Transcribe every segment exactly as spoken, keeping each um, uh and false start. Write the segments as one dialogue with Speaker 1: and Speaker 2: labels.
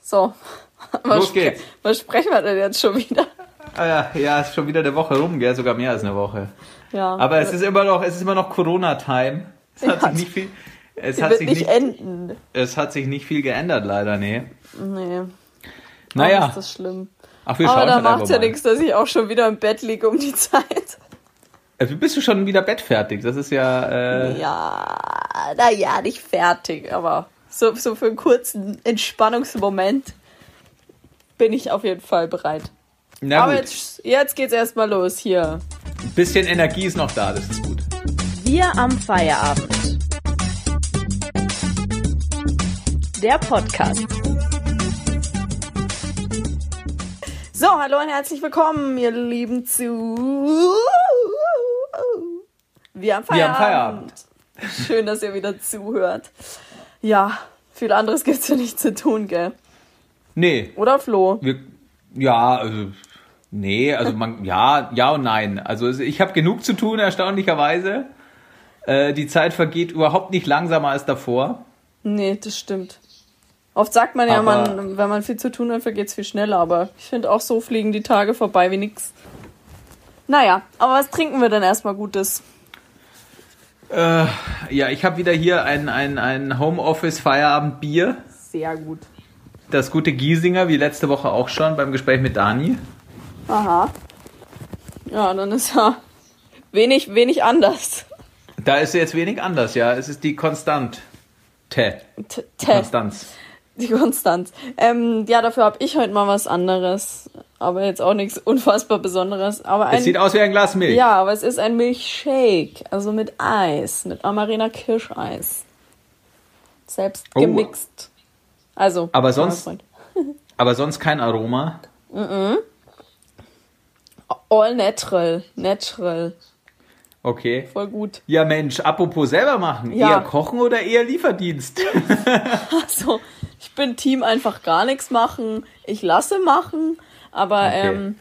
Speaker 1: So.
Speaker 2: Los geht's.
Speaker 1: Was sprechen wir denn jetzt schon wieder?
Speaker 2: Ah ja, ja, ist schon wieder eine Woche rum, gell? Sogar mehr als eine Woche.
Speaker 1: Ja.
Speaker 2: Aber es ist immer noch, es ist immer noch Corona-Time. Es hat
Speaker 1: Ja,
Speaker 2: sich nicht viel, es
Speaker 1: Die
Speaker 2: hat
Speaker 1: wird
Speaker 2: sich
Speaker 1: nicht,
Speaker 2: nicht,
Speaker 1: enden.
Speaker 2: es hat sich nicht viel geändert, leider, nee.
Speaker 1: Nee.
Speaker 2: Naja.
Speaker 1: Oh, ist das schlimm.
Speaker 2: Ach, wir
Speaker 1: Aber
Speaker 2: schauen
Speaker 1: da
Speaker 2: halt
Speaker 1: macht's
Speaker 2: einfach
Speaker 1: ja
Speaker 2: mal.
Speaker 1: nichts, dass ich auch schon wieder im Bett liege um die Zeit.
Speaker 2: Also bist du schon wieder bettfertig? Das ist ja, äh,
Speaker 1: Ja, naja, nicht fertig, aber so, so für einen kurzen Entspannungsmoment bin ich auf jeden Fall bereit.
Speaker 2: na
Speaker 1: aber
Speaker 2: gut.
Speaker 1: jetzt, jetzt geht's erstmal los hier.
Speaker 2: Ein bisschen Energie ist noch da, das ist gut.
Speaker 3: Wir am Feierabend. Der Podcast.
Speaker 1: So, hallo und herzlich willkommen, ihr lieben zu... Wir am Feierabend.
Speaker 2: Wir am Feierabend.
Speaker 1: Schön, dass ihr wieder zuhört. Ja, viel anderes gibt's ja nicht zu tun, gell?
Speaker 2: Nee,
Speaker 1: Oder, Flo?
Speaker 2: wir, ja, also, nee, also man, ja, ja und nein. Also es- ich habe genug zu tun, erstaunlicherweise. Äh, die Zeit vergeht überhaupt nicht langsamer als davor.
Speaker 1: Nee, das stimmt. Oft sagt man ja,
Speaker 2: Aber-
Speaker 1: man, wenn man viel zu tun hat, vergeht's viel schneller, aber ich finde auch so fliegen die Tage vorbei wie nix. Naja, aber was trinken wir denn erstmal Gutes?
Speaker 2: Äh, ja, ich habe wieder hier ein, ein, ein Homeoffice-Feierabend-Bier.
Speaker 1: Sehr gut.
Speaker 2: Das gute Giesinger, wie letzte Woche auch schon beim Gespräch mit Dani.
Speaker 1: Aha. Ja, dann ist ja wenig, wenig anders.
Speaker 2: Da ist jetzt wenig anders, ja. Es ist die Konstant. T.
Speaker 1: T-
Speaker 2: Die
Speaker 1: T-
Speaker 2: Konstanz.
Speaker 1: Die Konstanz. Ähm, ja, dafür habe ich heute mal was anderes. Aber jetzt auch nichts unfassbar Besonderes. Aber ein,
Speaker 2: Es sieht aus wie ein Glas Milch.
Speaker 1: ja, aber es ist ein Milchshake. Also mit Eis. Mit Amarena Kirscheis. Selbst
Speaker 2: Oh.
Speaker 1: gemixt. Also.
Speaker 2: Aber
Speaker 1: mein
Speaker 2: sonst-
Speaker 1: Freund.
Speaker 2: Aber sonst kein Aroma.
Speaker 1: All natural. Natural.
Speaker 2: Okay.
Speaker 1: Voll gut.
Speaker 2: Ja Mensch, apropos selber machen.
Speaker 1: Ja.
Speaker 2: Eher kochen oder eher Lieferdienst?
Speaker 1: Also, ich bin Team einfach gar nichts machen. Ich lasse machen. Aber
Speaker 2: Okay.
Speaker 1: ähm,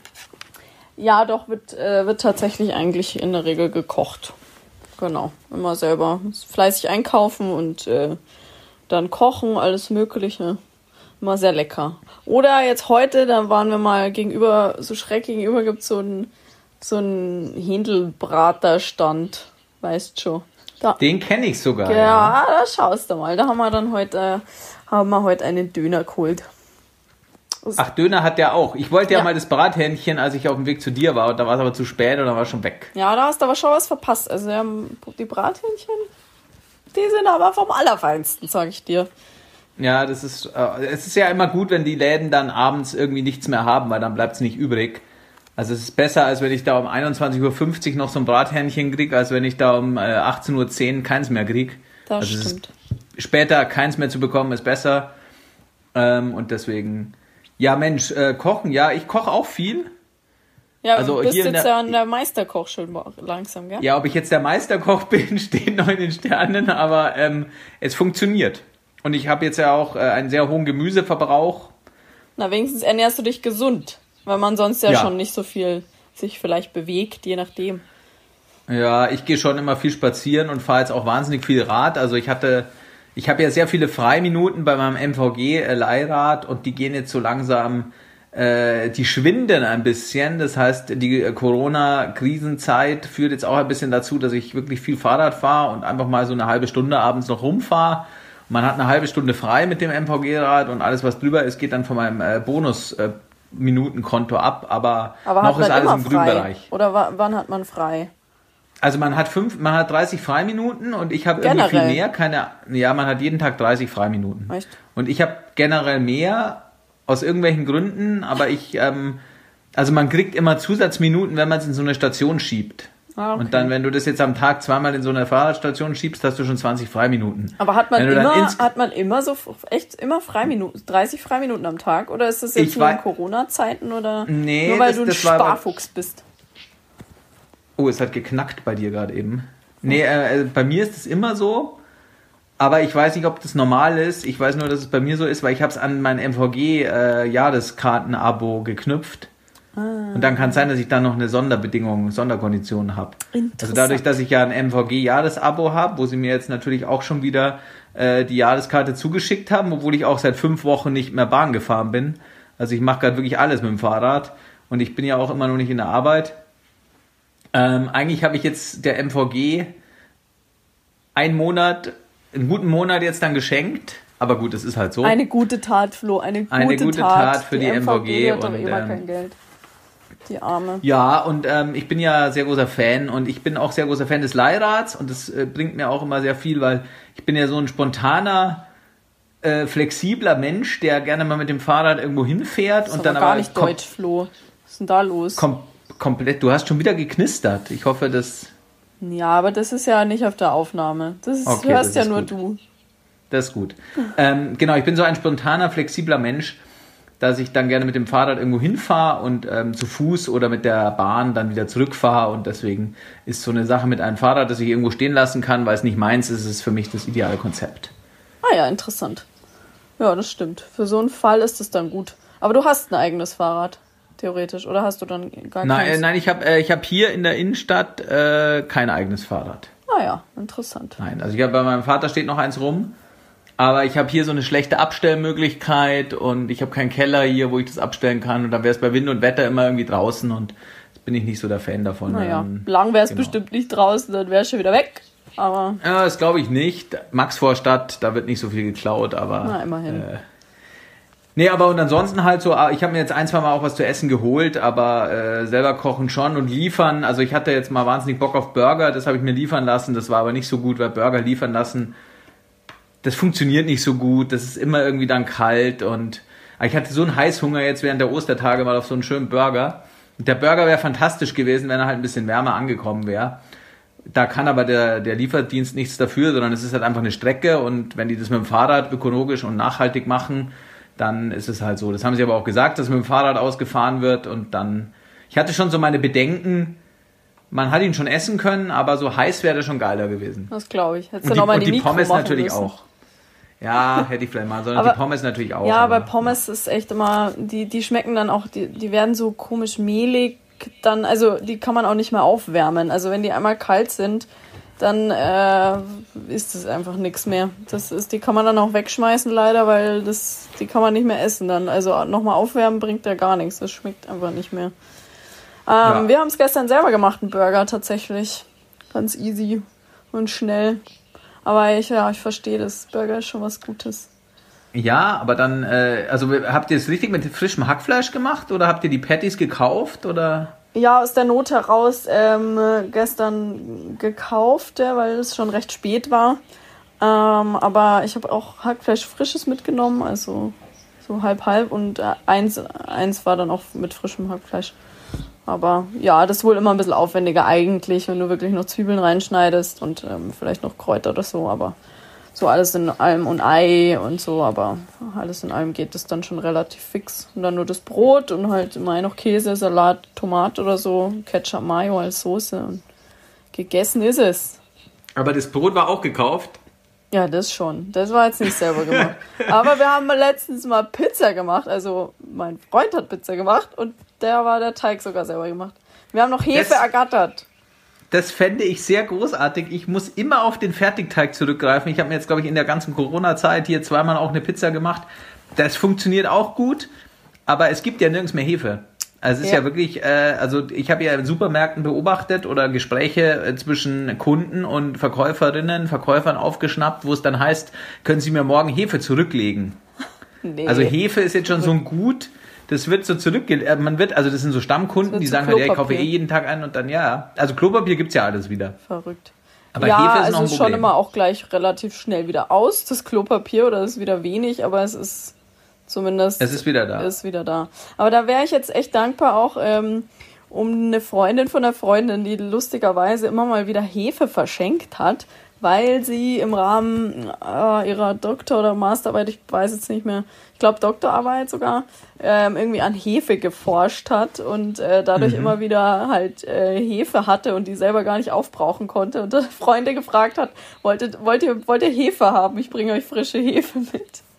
Speaker 1: ja, doch wird, äh, wird tatsächlich eigentlich in der Regel gekocht. Genau. Immer selber fleißig einkaufen und äh, dann kochen, alles Mögliche. Immer sehr lecker. Oder jetzt heute, da waren wir mal gegenüber, so schräg gegenüber gibt's so einen so einen Händelbraterstand. Weißt schon. Da,
Speaker 2: Den kenne ich sogar.
Speaker 1: ja, da schaust du mal. Da haben wir dann heute, äh, haben wir heute einen Döner geholt.
Speaker 2: Ach, Döner hat der auch. Ich wollte ja,
Speaker 1: Ja.
Speaker 2: mal das Brathähnchen, als ich auf dem Weg zu dir war. Und da war es aber zu spät und dann war es schon weg.
Speaker 1: Ja, da hast du aber schon was verpasst. Also wir haben die Brathähnchen, die sind aber vom Allerfeinsten, sag ich dir.
Speaker 2: Ja, das ist, äh, es ist ja immer gut, wenn die Läden dann abends irgendwie nichts mehr haben, weil dann bleibt es nicht übrig. Also es ist besser, als wenn ich da um einundzwanzig Uhr fünfzig noch so ein Brathähnchen krieg, als wenn ich da um äh, achtzehn Uhr zehn keins mehr krieg.
Speaker 1: Das
Speaker 2: Also es
Speaker 1: stimmt.
Speaker 2: ist, später keins mehr zu bekommen ist besser. Ähm, und deswegen, ja Mensch, äh, kochen, ja, ich koche auch viel.
Speaker 1: Ja,
Speaker 2: also
Speaker 1: du bist
Speaker 2: hier in
Speaker 1: jetzt
Speaker 2: der-
Speaker 1: ja an der Meisterkoch schon langsam, gell?
Speaker 2: Ja, ob ich jetzt der Meisterkoch bin, steht noch in den Sternen, aber ähm, es funktioniert. Und ich habe jetzt ja auch äh, einen sehr hohen Gemüseverbrauch.
Speaker 1: Na, wenigstens ernährst du dich gesund, weil man sonst ja,
Speaker 2: Ja.
Speaker 1: schon nicht so viel sich vielleicht bewegt, je nachdem.
Speaker 2: Ja, ich gehe schon immer viel spazieren und fahre jetzt auch wahnsinnig viel Rad. Also ich hatte, ich habe ja sehr viele Freiminuten bei meinem M V G-Leihrad und die gehen jetzt so langsam, äh, die schwinden ein bisschen. Das heißt, die Corona-Krisenzeit führt jetzt auch ein bisschen dazu, dass ich wirklich viel Fahrrad fahre und einfach mal so eine halbe Stunde abends noch rumfahre. Man hat eine halbe Stunde frei mit dem M V G-Rad und alles, was drüber ist, geht dann von meinem äh, Bonus-Minutenkonto ab. Aber,
Speaker 1: Aber
Speaker 2: noch
Speaker 1: hat
Speaker 2: ist
Speaker 1: man
Speaker 2: alles
Speaker 1: immer
Speaker 2: im
Speaker 1: frei?
Speaker 2: Grünbereich.
Speaker 1: Oder wa- wann hat man frei?
Speaker 2: Also man hat fünf, man hat dreißig Freiminuten und ich habe irgendwie viel
Speaker 1: Generell?
Speaker 2: mehr, keine, ja, man hat jeden Tag dreißig Freiminuten.
Speaker 1: Echt?
Speaker 2: Und ich habe generell mehr, aus irgendwelchen Gründen, aber ich, ähm, also man kriegt immer Zusatzminuten, wenn man es in so eine Station schiebt.
Speaker 1: Ah, okay.
Speaker 2: Und dann, wenn du das jetzt am Tag zweimal in so eine Fahrradstation schiebst, hast du schon zwanzig Freiminuten.
Speaker 1: Aber hat man
Speaker 2: Wenn du dann
Speaker 1: immer,
Speaker 2: ins-
Speaker 1: hat man immer so f- echt immer Freiminuten, dreißig Freiminuten am Tag? Oder ist das jetzt
Speaker 2: Ich
Speaker 1: nur in
Speaker 2: wei-
Speaker 1: Corona-Zeiten oder
Speaker 2: Nee,
Speaker 1: nur weil
Speaker 2: das-
Speaker 1: du ein
Speaker 2: das war aber-
Speaker 1: Sparfuchs bist?
Speaker 2: Oh, es hat geknackt bei dir gerade eben. Nee, äh, bei mir ist es immer so, aber ich weiß nicht, ob das normal ist. Ich weiß nur, dass es bei mir so ist, weil ich habe es an mein M V G-Jahreskarten-Abo geknüpft. Ah. Und dann kann es sein, dass ich dann noch eine Sonderbedingung, Sonderkondition habe. Also dadurch, dass ich ja ein M V G-Jahresabo habe, wo sie mir jetzt natürlich auch schon wieder äh, die Jahreskarte zugeschickt haben, obwohl ich auch seit fünf Wochen nicht mehr Bahn gefahren bin. Also ich mache gerade wirklich alles mit dem Fahrrad und ich bin ja auch immer noch nicht in der Arbeit. Ähm, eigentlich habe ich jetzt der M V G einen Monat, einen guten Monat jetzt dann geschenkt. Aber gut, es ist halt so.
Speaker 1: Eine gute Tat, Flo, eine gute,
Speaker 2: eine gute
Speaker 1: Tat.
Speaker 2: Tat für die, die M V G.
Speaker 1: Hat
Speaker 2: und
Speaker 1: immer
Speaker 2: ähm,
Speaker 1: kein Geld. Die Arme.
Speaker 2: Ja, und ähm, ich bin ja sehr großer Fan und ich bin auch sehr großer Fan des Leihrads und das äh, bringt mir auch immer sehr viel, weil ich bin ja so ein spontaner, äh, flexibler Mensch, der gerne mal mit dem Fahrrad irgendwo hinfährt.
Speaker 1: Das
Speaker 2: und
Speaker 1: ist
Speaker 2: dann
Speaker 1: aber gar
Speaker 2: aber
Speaker 1: nicht
Speaker 2: kom-
Speaker 1: deutsch, Flo. Was ist denn da los?
Speaker 2: Kom- komplett, du hast schon wieder geknistert. Ich hoffe, das...
Speaker 1: Ja, aber das ist ja nicht auf der Aufnahme. Das ist,
Speaker 2: Okay,
Speaker 1: hörst
Speaker 2: das
Speaker 1: ja
Speaker 2: ist
Speaker 1: nur
Speaker 2: gut.
Speaker 1: du.
Speaker 2: Das ist gut. Ähm, genau, ich bin so ein spontaner, flexibler Mensch, dass ich dann gerne mit dem Fahrrad irgendwo hinfahre und ähm, zu Fuß oder mit der Bahn dann wieder zurückfahre. Und deswegen ist so eine Sache mit einem Fahrrad, das ich irgendwo stehen lassen kann, weil es nicht meins ist, ist für mich das ideale Konzept.
Speaker 1: Ah ja, interessant. Ja, das stimmt. Für so einen Fall ist es dann gut. Aber du hast ein eigenes Fahrrad, theoretisch. Oder hast du dann gar
Speaker 2: Nein,
Speaker 1: keins?
Speaker 2: äh, nein, ich habe äh, ich hab hier in der Innenstadt äh, kein eigenes Fahrrad.
Speaker 1: Ah ja, interessant.
Speaker 2: Nein, also ich habe bei meinem Vater steht noch eins rum. Aber ich habe hier so eine schlechte Abstellmöglichkeit und ich habe keinen Keller hier, wo ich das abstellen kann. Und dann wäre es bei Wind und Wetter immer irgendwie draußen und jetzt bin ich nicht so der Fan davon.
Speaker 1: Naja,
Speaker 2: ähm,
Speaker 1: lang wäre es
Speaker 2: genau.
Speaker 1: bestimmt nicht draußen, dann wäre es schon wieder weg. Aber
Speaker 2: Ja, das glaube ich nicht. Maxvorstadt, da wird nicht so viel geklaut, aber...
Speaker 1: na, immerhin.
Speaker 2: Äh, nee, aber und ansonsten halt so, ich habe mir jetzt ein, zwei Mal auch was zu essen geholt, aber äh, selber kochen schon und liefern. Also ich hatte jetzt mal wahnsinnig Bock auf Burger, das habe ich mir liefern lassen. Das war aber nicht so gut, weil Burger liefern lassen... Das funktioniert nicht so gut, das ist immer irgendwie dann kalt und ich hatte so einen Heißhunger jetzt während der Ostertage mal auf so einen schönen Burger. Und der Burger wäre fantastisch gewesen, wenn er halt ein bisschen wärmer angekommen wäre. Da kann aber der, der Lieferdienst nichts dafür, sondern es ist halt einfach eine Strecke und wenn die das mit dem Fahrrad ökologisch und nachhaltig machen, dann ist es halt so. Das haben sie aber auch gesagt, dass mit dem Fahrrad ausgefahren wird und dann... Ich hatte schon so meine Bedenken, man hat ihn schon essen können, aber so heiß wäre der schon geiler gewesen.
Speaker 1: Das glaube ich. Hättest
Speaker 2: Und
Speaker 1: du
Speaker 2: die,
Speaker 1: noch mal
Speaker 2: und
Speaker 1: in die,
Speaker 2: die
Speaker 1: Mikro
Speaker 2: Pommes
Speaker 1: machen
Speaker 2: natürlich
Speaker 1: müssen.
Speaker 2: auch. Ja, hätte ich vielleicht mal, sondern
Speaker 1: Aber-
Speaker 2: die Pommes natürlich auch.
Speaker 1: Ja,
Speaker 2: aber
Speaker 1: bei Pommes ist echt immer, die, die schmecken dann auch, die, die werden so komisch mehlig, dann, also die kann man auch nicht mehr aufwärmen. Also wenn die einmal kalt sind, dann äh, ist es einfach nichts mehr. Das ist, die kann man dann auch wegschmeißen leider, weil das, die kann man nicht mehr essen dann. Also nochmal aufwärmen bringt ja gar nichts, das schmeckt einfach nicht mehr. Ähm,
Speaker 2: Ja.
Speaker 1: Wir haben es gestern selber gemacht, einen Burger tatsächlich. Ganz easy und schnell. Aber ich, ja, ich verstehe das. Burger ist schon was Gutes.
Speaker 2: Ja, aber dann, äh, also habt ihr es richtig mit frischem Hackfleisch gemacht oder habt ihr die Patties gekauft oder?
Speaker 1: Ja, aus der Not heraus ähm, gestern gekauft, ja, weil es schon recht spät war. Ähm, aber ich habe auch Hackfleisch frisches mitgenommen, also so halb halb und äh, eins, eins war dann auch mit frischem Hackfleisch. Aber ja, das ist wohl immer ein bisschen aufwendiger eigentlich, wenn du wirklich noch Zwiebeln reinschneidest und ähm, vielleicht noch Kräuter oder so, aber so alles in allem und Ei und so, aber alles in allem geht das dann schon relativ fix. Und dann nur das Brot und halt immer noch Käse, Salat, Tomate oder so, Ketchup, Mayo als Soße und gegessen ist es.
Speaker 2: Aber das Brot war auch gekauft.
Speaker 1: Ja, das schon. Das war jetzt nicht selber gemacht. Aber wir haben letztens mal Pizza gemacht. Also mein Freund hat Pizza gemacht und der war der Teig sogar selber gemacht. Wir haben noch Hefe
Speaker 2: Das-
Speaker 1: ergattert.
Speaker 2: Das fände ich sehr großartig. Ich muss immer auf den Fertigteig zurückgreifen. Ich habe mir jetzt, glaube ich, in der ganzen Corona-Zeit hier zweimal auch eine Pizza gemacht. Das funktioniert auch gut, aber es gibt ja nirgends mehr Hefe. Also es ist
Speaker 1: Ja.
Speaker 2: ja, wirklich, äh, also ich habe ja in Supermärkten beobachtet oder Gespräche äh, zwischen Kunden und Verkäuferinnen, Verkäufern aufgeschnappt, wo es dann heißt, können Sie mir morgen Hefe zurücklegen?
Speaker 1: Nee.
Speaker 2: Also Hefe ist jetzt schon so ein Gut, das wird so zurückge... äh, Man wird, also das sind so Stammkunden,
Speaker 1: Das wird
Speaker 2: die
Speaker 1: zu
Speaker 2: sagen halt, ja, ich kaufe
Speaker 1: Klopapier.
Speaker 2: eh jeden Tag ein und dann ja. Also Klopapier gibt's ja alles wieder.
Speaker 1: Verrückt.
Speaker 2: Aber
Speaker 1: ja,
Speaker 2: Hefe ist
Speaker 1: also
Speaker 2: noch ein
Speaker 1: ist schon
Speaker 2: Problem.
Speaker 1: immer auch gleich relativ schnell wieder aus, das Klopapier, oder ist wieder wenig, aber es ist zumindest...
Speaker 2: Es ist wieder da.
Speaker 1: Ist wieder da. Aber da wäre ich jetzt echt dankbar auch ähm, um eine Freundin von einer Freundin, die lustigerweise immer mal wieder Hefe verschenkt hat, weil sie im Rahmen äh, ihrer Doktor- oder Masterarbeit, ich weiß jetzt nicht mehr, ich glaube Doktorarbeit sogar, ähm, irgendwie an Hefe geforscht hat und äh, dadurch
Speaker 2: Mhm.
Speaker 1: immer wieder halt äh, Hefe hatte und die selber gar nicht aufbrauchen konnte und dann Freunde gefragt hat, wolltet, wollt ihr, wollt ihr Hefe haben? Ich bringe euch frische Hefe mit.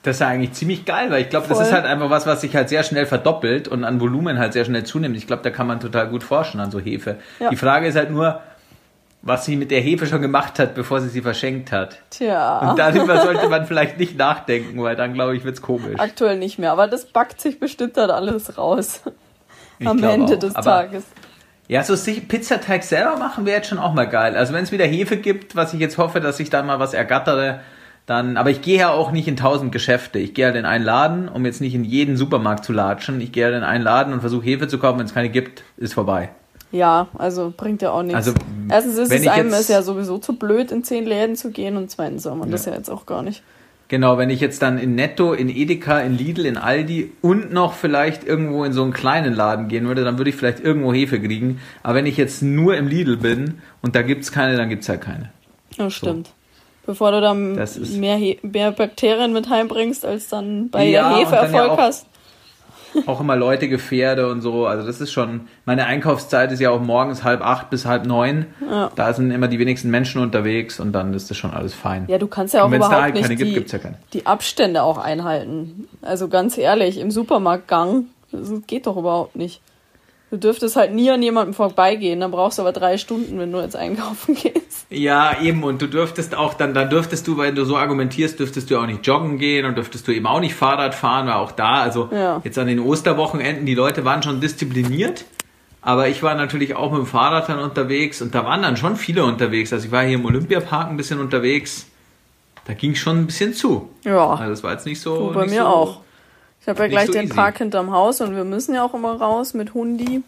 Speaker 2: Das ist ja eigentlich ziemlich geil, weil ich glaube, das
Speaker 1: Voll.
Speaker 2: ist halt einfach was, was sich halt sehr schnell verdoppelt und an Volumen halt sehr schnell zunimmt. Ich glaube, da kann man total gut forschen an so Hefe.
Speaker 1: Ja.
Speaker 2: Die Frage ist halt nur, was sie mit der Hefe schon gemacht hat, bevor sie sie verschenkt hat.
Speaker 1: Tja.
Speaker 2: Und darüber sollte man vielleicht nicht nachdenken, weil dann, glaube ich, wird's komisch.
Speaker 1: Aktuell nicht mehr, aber das backt sich bestimmt dann alles raus.
Speaker 2: Ich
Speaker 1: Am
Speaker 2: glaube
Speaker 1: Ende
Speaker 2: auch.
Speaker 1: des
Speaker 2: Aber
Speaker 1: Tages.
Speaker 2: ja, so sich- Pizzateig selber machen wäre jetzt schon auch mal geil. Also wenn es wieder Hefe gibt, was ich jetzt hoffe, dass ich da mal was ergattere, dann, aber ich gehe ja auch nicht in tausend Geschäfte. Ich gehe halt in einen Laden, um jetzt nicht in jeden Supermarkt zu latschen. Ich gehe halt in einen Laden und versuche Hefe zu kaufen. Wenn es keine gibt, ist vorbei.
Speaker 1: Ja, also bringt ja auch nichts.
Speaker 2: Also,
Speaker 1: Erstens ist
Speaker 2: wenn
Speaker 1: es
Speaker 2: ich
Speaker 1: einem
Speaker 2: jetzt-
Speaker 1: ist ja sowieso zu blöd, in zehn Läden zu gehen und zweitens soll man das ja jetzt auch gar nicht.
Speaker 2: Genau, wenn ich jetzt dann in Netto, in Edeka, in Lidl, in Aldi und noch vielleicht irgendwo in so einen kleinen Laden gehen würde, dann würde ich vielleicht irgendwo Hefe kriegen. Aber wenn ich jetzt nur im Lidl bin und da gibt's keine, dann gibt's halt keine.
Speaker 1: Ja, stimmt. Bevor du dann
Speaker 2: Das ist-
Speaker 1: mehr, He- mehr Bakterien mit heimbringst, als dann bei
Speaker 2: Ja,
Speaker 1: der Hefe
Speaker 2: und dann ja
Speaker 1: Erfolg
Speaker 2: auch-
Speaker 1: hast.
Speaker 2: Auch immer Leute Gefährde und so. Also das ist schon, meine Einkaufszeit ist ja auch morgens halb acht bis halb neun.
Speaker 1: Ja.
Speaker 2: Da sind immer die wenigsten Menschen unterwegs und dann ist das schon alles fein.
Speaker 1: Ja, du kannst ja auch
Speaker 2: Und wenn's da
Speaker 1: überhaupt
Speaker 2: halt
Speaker 1: nicht
Speaker 2: keine gibt,
Speaker 1: die,
Speaker 2: gibt's ja keine.
Speaker 1: die Abstände auch einhalten. Also ganz ehrlich, im Supermarktgang, das geht doch überhaupt nicht. Du dürftest halt nie an jemandem vorbeigehen, dann brauchst du aber drei Stunden, wenn du jetzt einkaufen gehst.
Speaker 2: Ja, eben. Und du dürftest auch dann, dann dürftest du, wenn du so argumentierst, dürftest du auch nicht joggen gehen und dürftest du eben auch nicht Fahrrad fahren, weil auch da, also
Speaker 1: Ja.
Speaker 2: jetzt an den Osterwochenenden, die Leute waren schon diszipliniert. Aber ich war natürlich auch mit dem Fahrrad dann unterwegs und da waren dann schon viele unterwegs. Also ich war hier im Olympiapark ein bisschen unterwegs. Da ging schon ein bisschen zu.
Speaker 1: Ja,
Speaker 2: Also das war jetzt nicht so.
Speaker 1: du, bei
Speaker 2: nicht
Speaker 1: mir
Speaker 2: so,
Speaker 1: auch. Ich habe ja
Speaker 2: nicht
Speaker 1: gleich
Speaker 2: so
Speaker 1: den
Speaker 2: easy.
Speaker 1: Park hinterm Haus und wir müssen ja auch immer raus mit Hundi.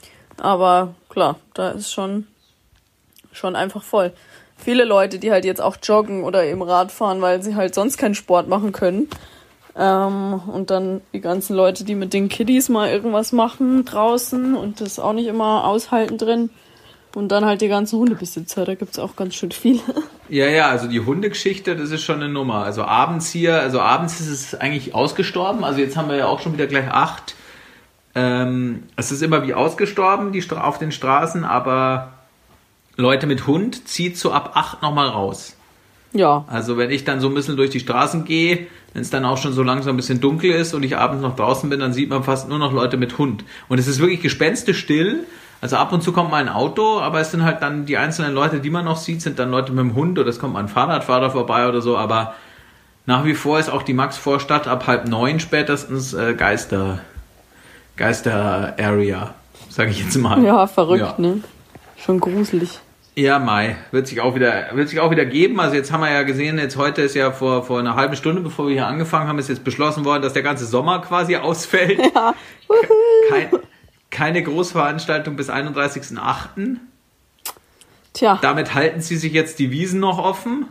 Speaker 1: Aber klar, da ist schon, schon einfach voll. Viele Leute, die halt jetzt auch joggen oder eben Rad fahren, weil sie halt sonst keinen Sport machen können. Ähm, und dann die ganzen Leute, die mit den Kiddies mal irgendwas machen draußen und das auch nicht immer aushalten drin. Und dann halt die ganzen Hundebesitzer, da gibt's auch ganz schön viele.
Speaker 2: Ja, ja, also die Hundegeschichte, das ist schon eine Nummer. Also abends hier, also abends ist es eigentlich ausgestorben. Also jetzt haben wir ja auch schon wieder gleich acht. Ähm, es ist immer wie ausgestorben, die Stra- auf den Straßen, aber Leute mit Hund zieht so ab acht nochmal raus.
Speaker 1: Ja,
Speaker 2: Also wenn ich dann so ein bisschen durch die Straßen gehe, wenn es dann auch schon so langsam ein bisschen dunkel ist und ich abends noch draußen bin, dann sieht man fast nur noch Leute mit Hund. Und es ist wirklich gespenstistill. Also ab und zu kommt mal ein Auto, aber es sind halt dann die einzelnen Leute, die man noch sieht, sind dann Leute mit dem Hund oder es kommt mal ein Fahrradfahrer vorbei oder so. Aber nach wie vor ist auch die Maxvorstadt ab halb neun spätestens äh, Geister, Geister-Area, sage ich jetzt mal.
Speaker 1: ja, verrückt,
Speaker 2: Ja.
Speaker 1: ne? Schon gruselig.
Speaker 2: Ja, Mai, wird sich auch wieder, wird sich auch wieder geben. Also jetzt haben wir ja gesehen, jetzt heute ist ja vor, vor einer halben Stunde, bevor wir hier angefangen haben, ist jetzt beschlossen worden, dass der ganze Sommer quasi ausfällt.
Speaker 1: Ja,
Speaker 2: Kein, keine Großveranstaltung bis einunddreißigsten achten
Speaker 1: tja,
Speaker 2: Damit halten sie sich jetzt die Wiesen noch offen.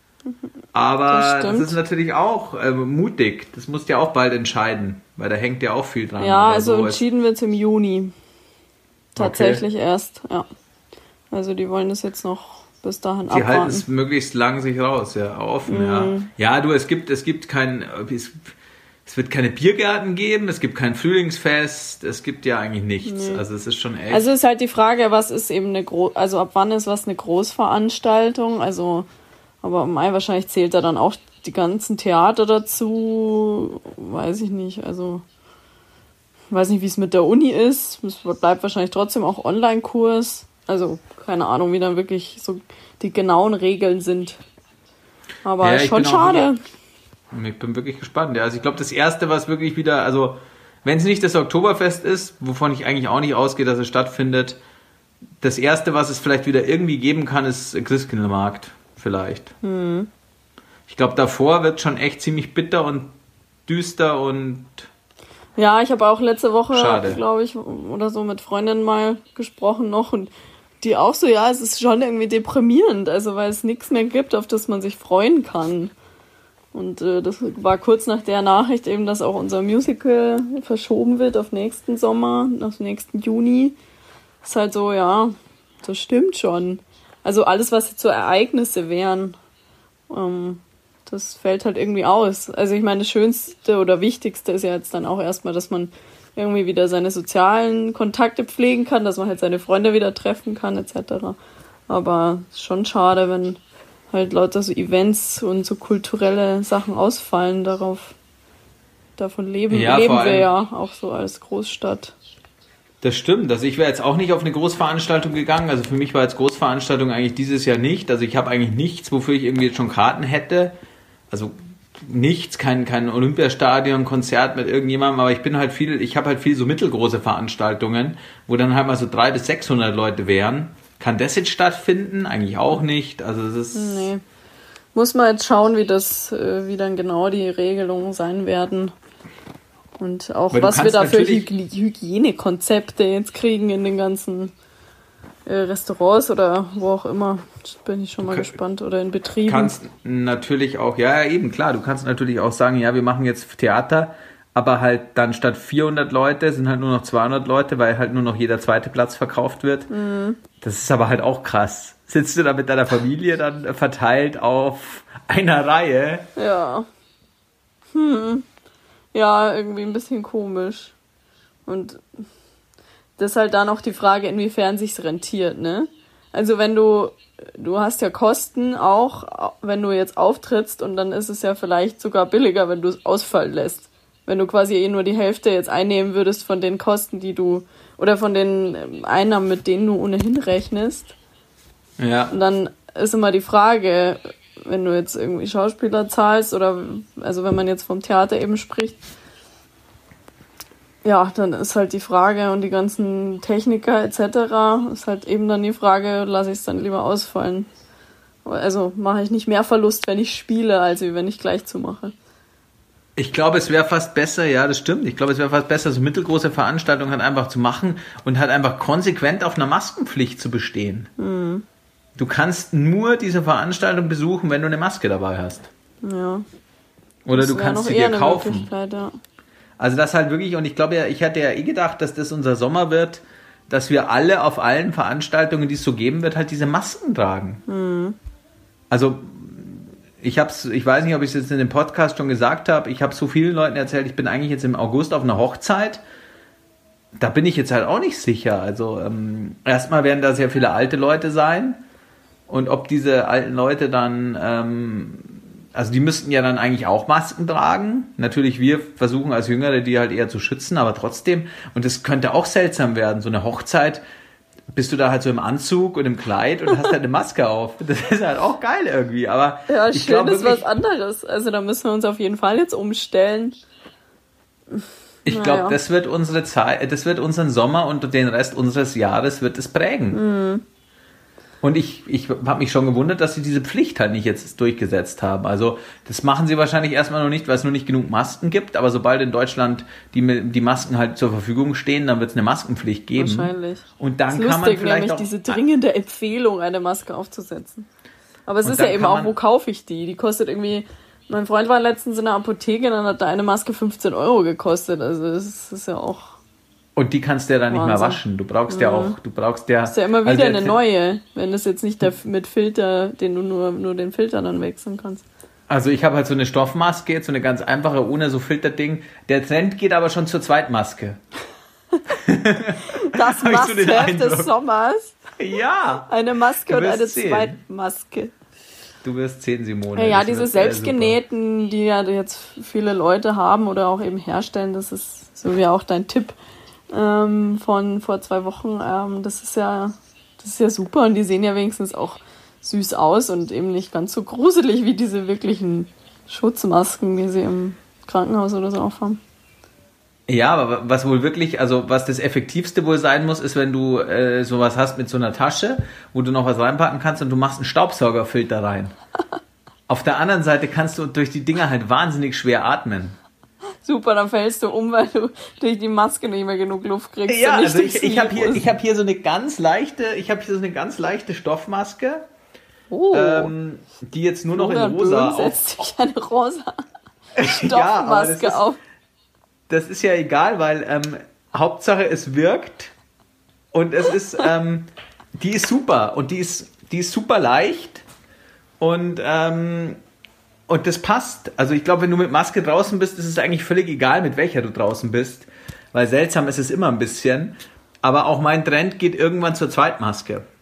Speaker 2: Aber
Speaker 1: Das
Speaker 2: das,
Speaker 1: stimmt.
Speaker 2: ist natürlich auch äh, mutig. Das musst du ja auch bald entscheiden, weil da hängt ja auch viel dran.
Speaker 1: ja,
Speaker 2: Aber
Speaker 1: also
Speaker 2: so
Speaker 1: entschieden wird's im Juni. Tatsächlich erst, ja. Also die wollen das jetzt noch bis dahin
Speaker 2: Die halten
Speaker 1: abwarten.
Speaker 2: es möglichst lang sich raus, ja, offen,
Speaker 1: Mhm.
Speaker 2: ja. Ja, du, es gibt, es gibt kein, es, es wird keine Biergärten geben, es gibt kein Frühlingsfest, es gibt ja eigentlich nichts.
Speaker 1: Nee.
Speaker 2: Also es ist schon echt.
Speaker 1: Also ist halt die Frage, was ist eben eine Gro also ab wann ist was eine Großveranstaltung? Also, aber im Mai wahrscheinlich zählt da dann auch die ganzen Theater dazu, weiß ich nicht. Also weiß nicht, wie es mit der Uni ist. Es bleibt wahrscheinlich trotzdem auch Online-Kurs. Also keine Ahnung, wie dann wirklich so die genauen Regeln sind. Aber
Speaker 2: Ja, ich
Speaker 1: schon
Speaker 2: bin auch
Speaker 1: schade.
Speaker 2: Ich bin wirklich gespannt. Ja, also ich glaube, das erste, was wirklich wieder, also wenn es nicht das Oktoberfest ist, wovon ich eigentlich auch nicht ausgehe, dass es stattfindet, das erste, was es vielleicht wieder irgendwie geben kann, ist Christkindlmarkt vielleicht.
Speaker 1: Hm.
Speaker 2: Ich glaube, davor wird schon echt ziemlich bitter und düster und
Speaker 1: Ja, ich habe auch letzte Woche,
Speaker 2: Schade.
Speaker 1: glaube ich, oder so mit Freundinnen mal gesprochen noch und die auch so, ja, es ist schon irgendwie deprimierend, also weil es nichts mehr gibt, auf das man sich freuen kann. Und äh, das war kurz nach der Nachricht eben, dass auch unser Musical verschoben wird auf nächsten Sommer, auf nächsten Juni. Ist halt so, ja, das stimmt schon. Also alles, was jetzt so Ereignisse wären, ähm, das fällt halt irgendwie aus. Also ich meine, das Schönste oder Wichtigste ist ja jetzt dann auch erstmal, dass man irgendwie wieder seine sozialen Kontakte pflegen kann, dass man halt seine Freunde wieder treffen kann, et cetera. Aber es ist schon schade, wenn halt lauter so Events und so kulturelle Sachen ausfallen darauf. Davon leben,
Speaker 2: Ja,
Speaker 1: leben
Speaker 2: vor
Speaker 1: wir
Speaker 2: allem-
Speaker 1: ja auch so als Großstadt.
Speaker 2: Das stimmt. Also ich wäre jetzt auch nicht auf eine Großveranstaltung gegangen. Also für mich war jetzt Großveranstaltung eigentlich dieses Jahr nicht. Also ich habe eigentlich nichts, wofür ich irgendwie jetzt schon Karten hätte. Also nichts, kein, kein Olympiastadion, Konzert mit irgendjemandem, aber ich bin halt viel, ich habe halt viel so mittelgroße Veranstaltungen, wo dann halt mal so dreihundert bis sechshundert Leute wären. Kann das jetzt stattfinden? Eigentlich auch nicht. Also es ist...
Speaker 1: Nee. Muss man jetzt schauen, wie das, äh, wie dann genau die Regelungen sein werden. Und auch
Speaker 2: Weil du
Speaker 1: was wir
Speaker 2: kannst
Speaker 1: da für
Speaker 2: natürlich-
Speaker 1: Hyg- Hygienekonzepte jetzt kriegen in den ganzen äh, Restaurants oder wo auch immer. Bin ich schon mal
Speaker 2: Du kann-
Speaker 1: gespannt. Oder in Betrieben.
Speaker 2: kannst natürlich auch, ja, ja, eben, klar, du kannst natürlich auch sagen, ja, wir machen jetzt Theater, aber halt dann statt vierhundert Leute sind halt nur noch zweihundert Leute, weil halt nur noch jeder zweite Platz verkauft wird.
Speaker 1: Mhm.
Speaker 2: Das ist aber halt auch krass. Sitzt du da mit deiner Familie dann verteilt auf einer Reihe?
Speaker 1: Ja. Hm. Ja, irgendwie ein bisschen komisch. Und das ist halt dann auch die Frage, inwiefern sich's rentiert, ne? Also wenn du, du hast ja Kosten auch, wenn du jetzt auftrittst und dann ist es ja vielleicht sogar billiger, wenn du es ausfallen lässt. Wenn du quasi eh nur die Hälfte jetzt einnehmen würdest von den Kosten, die du, oder von den ähm, Einnahmen, mit denen du ohnehin rechnest.
Speaker 2: Ja.
Speaker 1: Und dann ist immer die Frage, wenn du jetzt irgendwie Schauspieler zahlst oder, also wenn man jetzt vom Theater eben spricht, ja, dann ist halt die Frage und die ganzen Techniker et cetera ist halt eben dann die Frage, lasse ich es dann lieber ausfallen. Also mache ich nicht mehr Verlust, wenn ich spiele, als wenn ich gleich zumache.
Speaker 2: Ich glaube, es wäre fast besser, ja, das stimmt. Ich glaube, es wäre fast besser, so mittelgroße Veranstaltungen halt einfach zu machen und halt einfach konsequent auf einer Maskenpflicht zu bestehen.
Speaker 1: Mhm.
Speaker 2: Du kannst nur diese Veranstaltung besuchen, wenn du eine Maske dabei hast.
Speaker 1: Ja.
Speaker 2: Oder
Speaker 1: Das
Speaker 2: du
Speaker 1: wär
Speaker 2: kannst
Speaker 1: noch
Speaker 2: sie
Speaker 1: eher
Speaker 2: dir
Speaker 1: eine
Speaker 2: kaufen.
Speaker 1: Möglichkeit, ja.
Speaker 2: Also das halt wirklich, und ich glaube ja, ich hatte ja eh gedacht, dass das unser Sommer wird, dass wir alle auf allen Veranstaltungen, die es so geben wird, halt diese Masken tragen.
Speaker 1: Mhm.
Speaker 2: Also ich hab's, ich weiß nicht, ob ich es jetzt in dem Podcast schon gesagt habe, ich habe so vielen Leuten erzählt, ich bin eigentlich jetzt im August auf einer Hochzeit. Da bin ich jetzt halt auch nicht sicher. Also ähm, erstmal werden da sehr viele alte Leute sein. Und ob diese alten Leute dann, ähm, also die müssten ja dann eigentlich auch Masken tragen. Natürlich, wir versuchen als Jüngere die halt eher zu schützen, aber trotzdem. Und das könnte auch seltsam werden, so eine Hochzeit. Bist du da halt so im Anzug und im Kleid und hast halt eine Maske auf. Das ist halt auch geil irgendwie. Aber
Speaker 1: Ja,
Speaker 2: ich
Speaker 1: schön
Speaker 2: glaube
Speaker 1: ist
Speaker 2: wirklich,
Speaker 1: was anderes. Also da müssen wir uns auf jeden Fall jetzt umstellen.
Speaker 2: ich
Speaker 1: Naja.
Speaker 2: glaube, das wird unsere Zeit, das wird unseren Sommer und den Rest unseres Jahres wird es prägen.
Speaker 1: Mhm.
Speaker 2: Und ich, ich habe mich schon gewundert, dass sie diese Pflicht halt nicht jetzt durchgesetzt haben. Also das machen sie wahrscheinlich erstmal noch nicht, weil es nur nicht genug Masken gibt. Aber sobald in Deutschland die, die Masken halt zur Verfügung stehen, dann wird es eine Maskenpflicht geben.
Speaker 1: Wahrscheinlich.
Speaker 2: Und dann
Speaker 1: Das ist
Speaker 2: kann man
Speaker 1: lustig,
Speaker 2: vielleicht
Speaker 1: nämlich
Speaker 2: auch...
Speaker 1: diese dringende Empfehlung, eine Maske aufzusetzen. Aber es
Speaker 2: Und
Speaker 1: ist ja
Speaker 2: dann
Speaker 1: eben
Speaker 2: kann
Speaker 1: auch,
Speaker 2: man-
Speaker 1: wo kaufe ich die? Die kostet irgendwie, mein Freund war letztens in der Apotheke, dann hat da eine Maske fünfzehn Euro gekostet. Also das ist ja auch,
Speaker 2: Und die kannst du ja dann nicht mehr
Speaker 1: Wahnsinn.
Speaker 2: waschen. Du brauchst ja auch... Du brauchst ja...
Speaker 1: ist ja immer wieder
Speaker 2: also
Speaker 1: eine
Speaker 2: jetzt-
Speaker 1: neue, wenn das jetzt nicht der mit Filter, den du nur, nur den Filter dann wechseln kannst.
Speaker 2: Also ich habe halt so eine Stoffmaske, jetzt so eine ganz einfache, ohne so Filterding. Der Trend geht aber schon zur Zweitmaske.
Speaker 1: Das
Speaker 2: Hab ich so den
Speaker 1: Must-have des
Speaker 2: Eindruck.
Speaker 1: Sommers,
Speaker 2: Ja!
Speaker 1: eine Maske
Speaker 2: Du
Speaker 1: und
Speaker 2: wirst
Speaker 1: eine
Speaker 2: sehen.
Speaker 1: Zweitmaske.
Speaker 2: Du wirst zehn, Simone.
Speaker 1: Ja, ja,
Speaker 2: Das
Speaker 1: diese
Speaker 2: wird sehr
Speaker 1: selbstgenähten, die ja jetzt viele Leute haben oder auch eben herstellen, das ist so wie auch dein Tipp ähm, von vor zwei Wochen. Ähm, das ist ja, das ist ja super und die sehen ja wenigstens auch süß aus und eben nicht ganz so gruselig wie diese wirklichen Schutzmasken, die sie im Krankenhaus oder so aufhaben.
Speaker 2: Ja, aber was wohl wirklich, also was das Effektivste wohl sein muss, ist, wenn du äh, sowas hast mit so einer Tasche, wo du noch was reinpacken kannst und du machst einen Staubsaugerfilter rein. Auf der anderen Seite kannst du durch die Dinger halt wahnsinnig schwer atmen.
Speaker 1: Super, dann fällst du um, weil du durch die Maske nicht mehr genug Luft kriegst.
Speaker 2: Ja,
Speaker 1: und nicht
Speaker 2: also
Speaker 1: durchs
Speaker 2: ich, ich habe hier,
Speaker 1: Virus.
Speaker 2: ich hab hier so eine ganz leichte, ich habe hier so eine ganz leichte Stoffmaske,
Speaker 1: Oh,
Speaker 2: ähm, die jetzt nur noch in
Speaker 1: Florian
Speaker 2: rosa
Speaker 1: Böhm setzt sich eine rosa
Speaker 2: Ja, aber das
Speaker 1: Stoffmaske
Speaker 2: ist-
Speaker 1: auf.
Speaker 2: Das ist ja egal, weil ähm, Hauptsache es wirkt und es ist, ähm, die ist super und die ist, die ist super leicht und ähm, und das passt. Also ich glaube, wenn du mit Maske draußen bist, ist es eigentlich völlig egal, mit welcher du draußen bist, weil seltsam ist es immer ein bisschen. Aber auch mein Trend geht irgendwann zur Zweitmaske.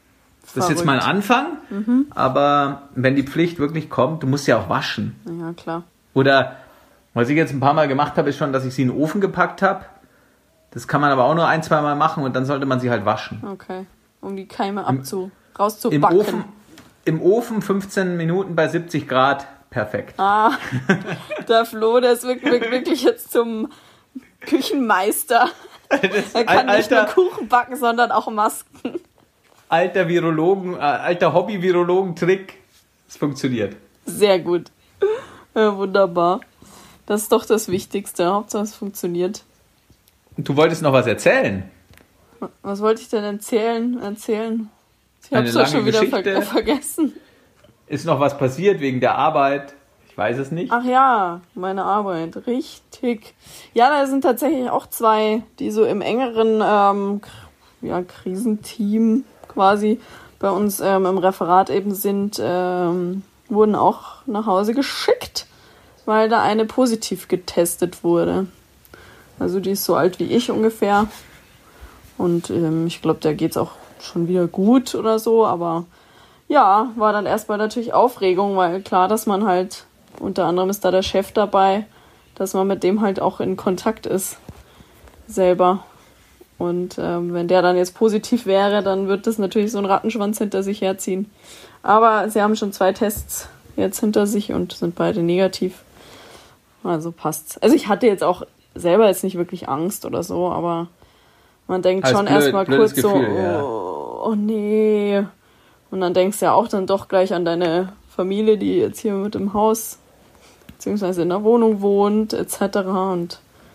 Speaker 2: Das ist jetzt mal ein Anfang, mhm. aber wenn die Pflicht wirklich kommt, du musst ja auch waschen.
Speaker 1: Ja, klar.
Speaker 2: Oder, was ich jetzt ein paar Mal gemacht habe, ist schon, dass ich sie in den Ofen gepackt habe. Das kann man aber auch nur ein, zwei Mal machen und dann sollte man sie halt waschen.
Speaker 1: Okay, um die Keime abzu, rauszubacken.
Speaker 2: Im Ofen, Im Ofen fünfzehn Minuten bei siebzig Grad, perfekt.
Speaker 1: Ah, der Flo, der ist wirklich, wirklich jetzt zum Küchenmeister. Er kann
Speaker 2: Alter,
Speaker 1: nicht nur Kuchen backen, sondern auch Masken.
Speaker 2: Alter Virologen, äh, alter Hobby-Virologen-Trick. Es funktioniert.
Speaker 1: Sehr gut. Ja, wunderbar. Das ist doch das Wichtigste. Hauptsache es funktioniert.
Speaker 2: Du wolltest noch was erzählen.
Speaker 1: Was wollte ich denn erzählen? Erzählen? Ich hab's
Speaker 2: Eine
Speaker 1: doch schon wieder
Speaker 2: Geschichte.
Speaker 1: ver- vergessen.
Speaker 2: Ist noch was passiert wegen der Arbeit? Ich weiß es nicht.
Speaker 1: Ach ja, meine Arbeit. Richtig. Ja, da sind tatsächlich auch zwei, die so im engeren ähm, ja, Krisenteam quasi bei uns ähm, im Referat eben sind, ähm, wurden auch nach Hause geschickt, weil da eine positiv getestet wurde. Also die ist so alt wie ich ungefähr. Und ähm, ich glaube, der geht's auch schon wieder gut oder so. Aber ja, war dann erstmal natürlich Aufregung, weil klar, dass man halt, unter anderem ist da der Chef dabei, dass man mit dem halt auch in Kontakt ist selber. Und ähm, wenn der dann jetzt positiv wäre, dann wird das natürlich so einen Rattenschwanz hinter sich herziehen. Aber sie haben schon zwei Tests jetzt hinter sich und sind beide negativ. Also passt's. Also ich hatte jetzt auch selber jetzt nicht wirklich Angst oder so, aber man denkt
Speaker 2: Alles
Speaker 1: schon
Speaker 2: blöd,
Speaker 1: erstmal kurz
Speaker 2: Gefühl,
Speaker 1: so,
Speaker 2: ja.
Speaker 1: oh, oh nee. Und dann denkst du ja auch dann doch gleich an deine Familie, die jetzt hier mit im Haus beziehungsweise in der Wohnung wohnt, et cetera. Und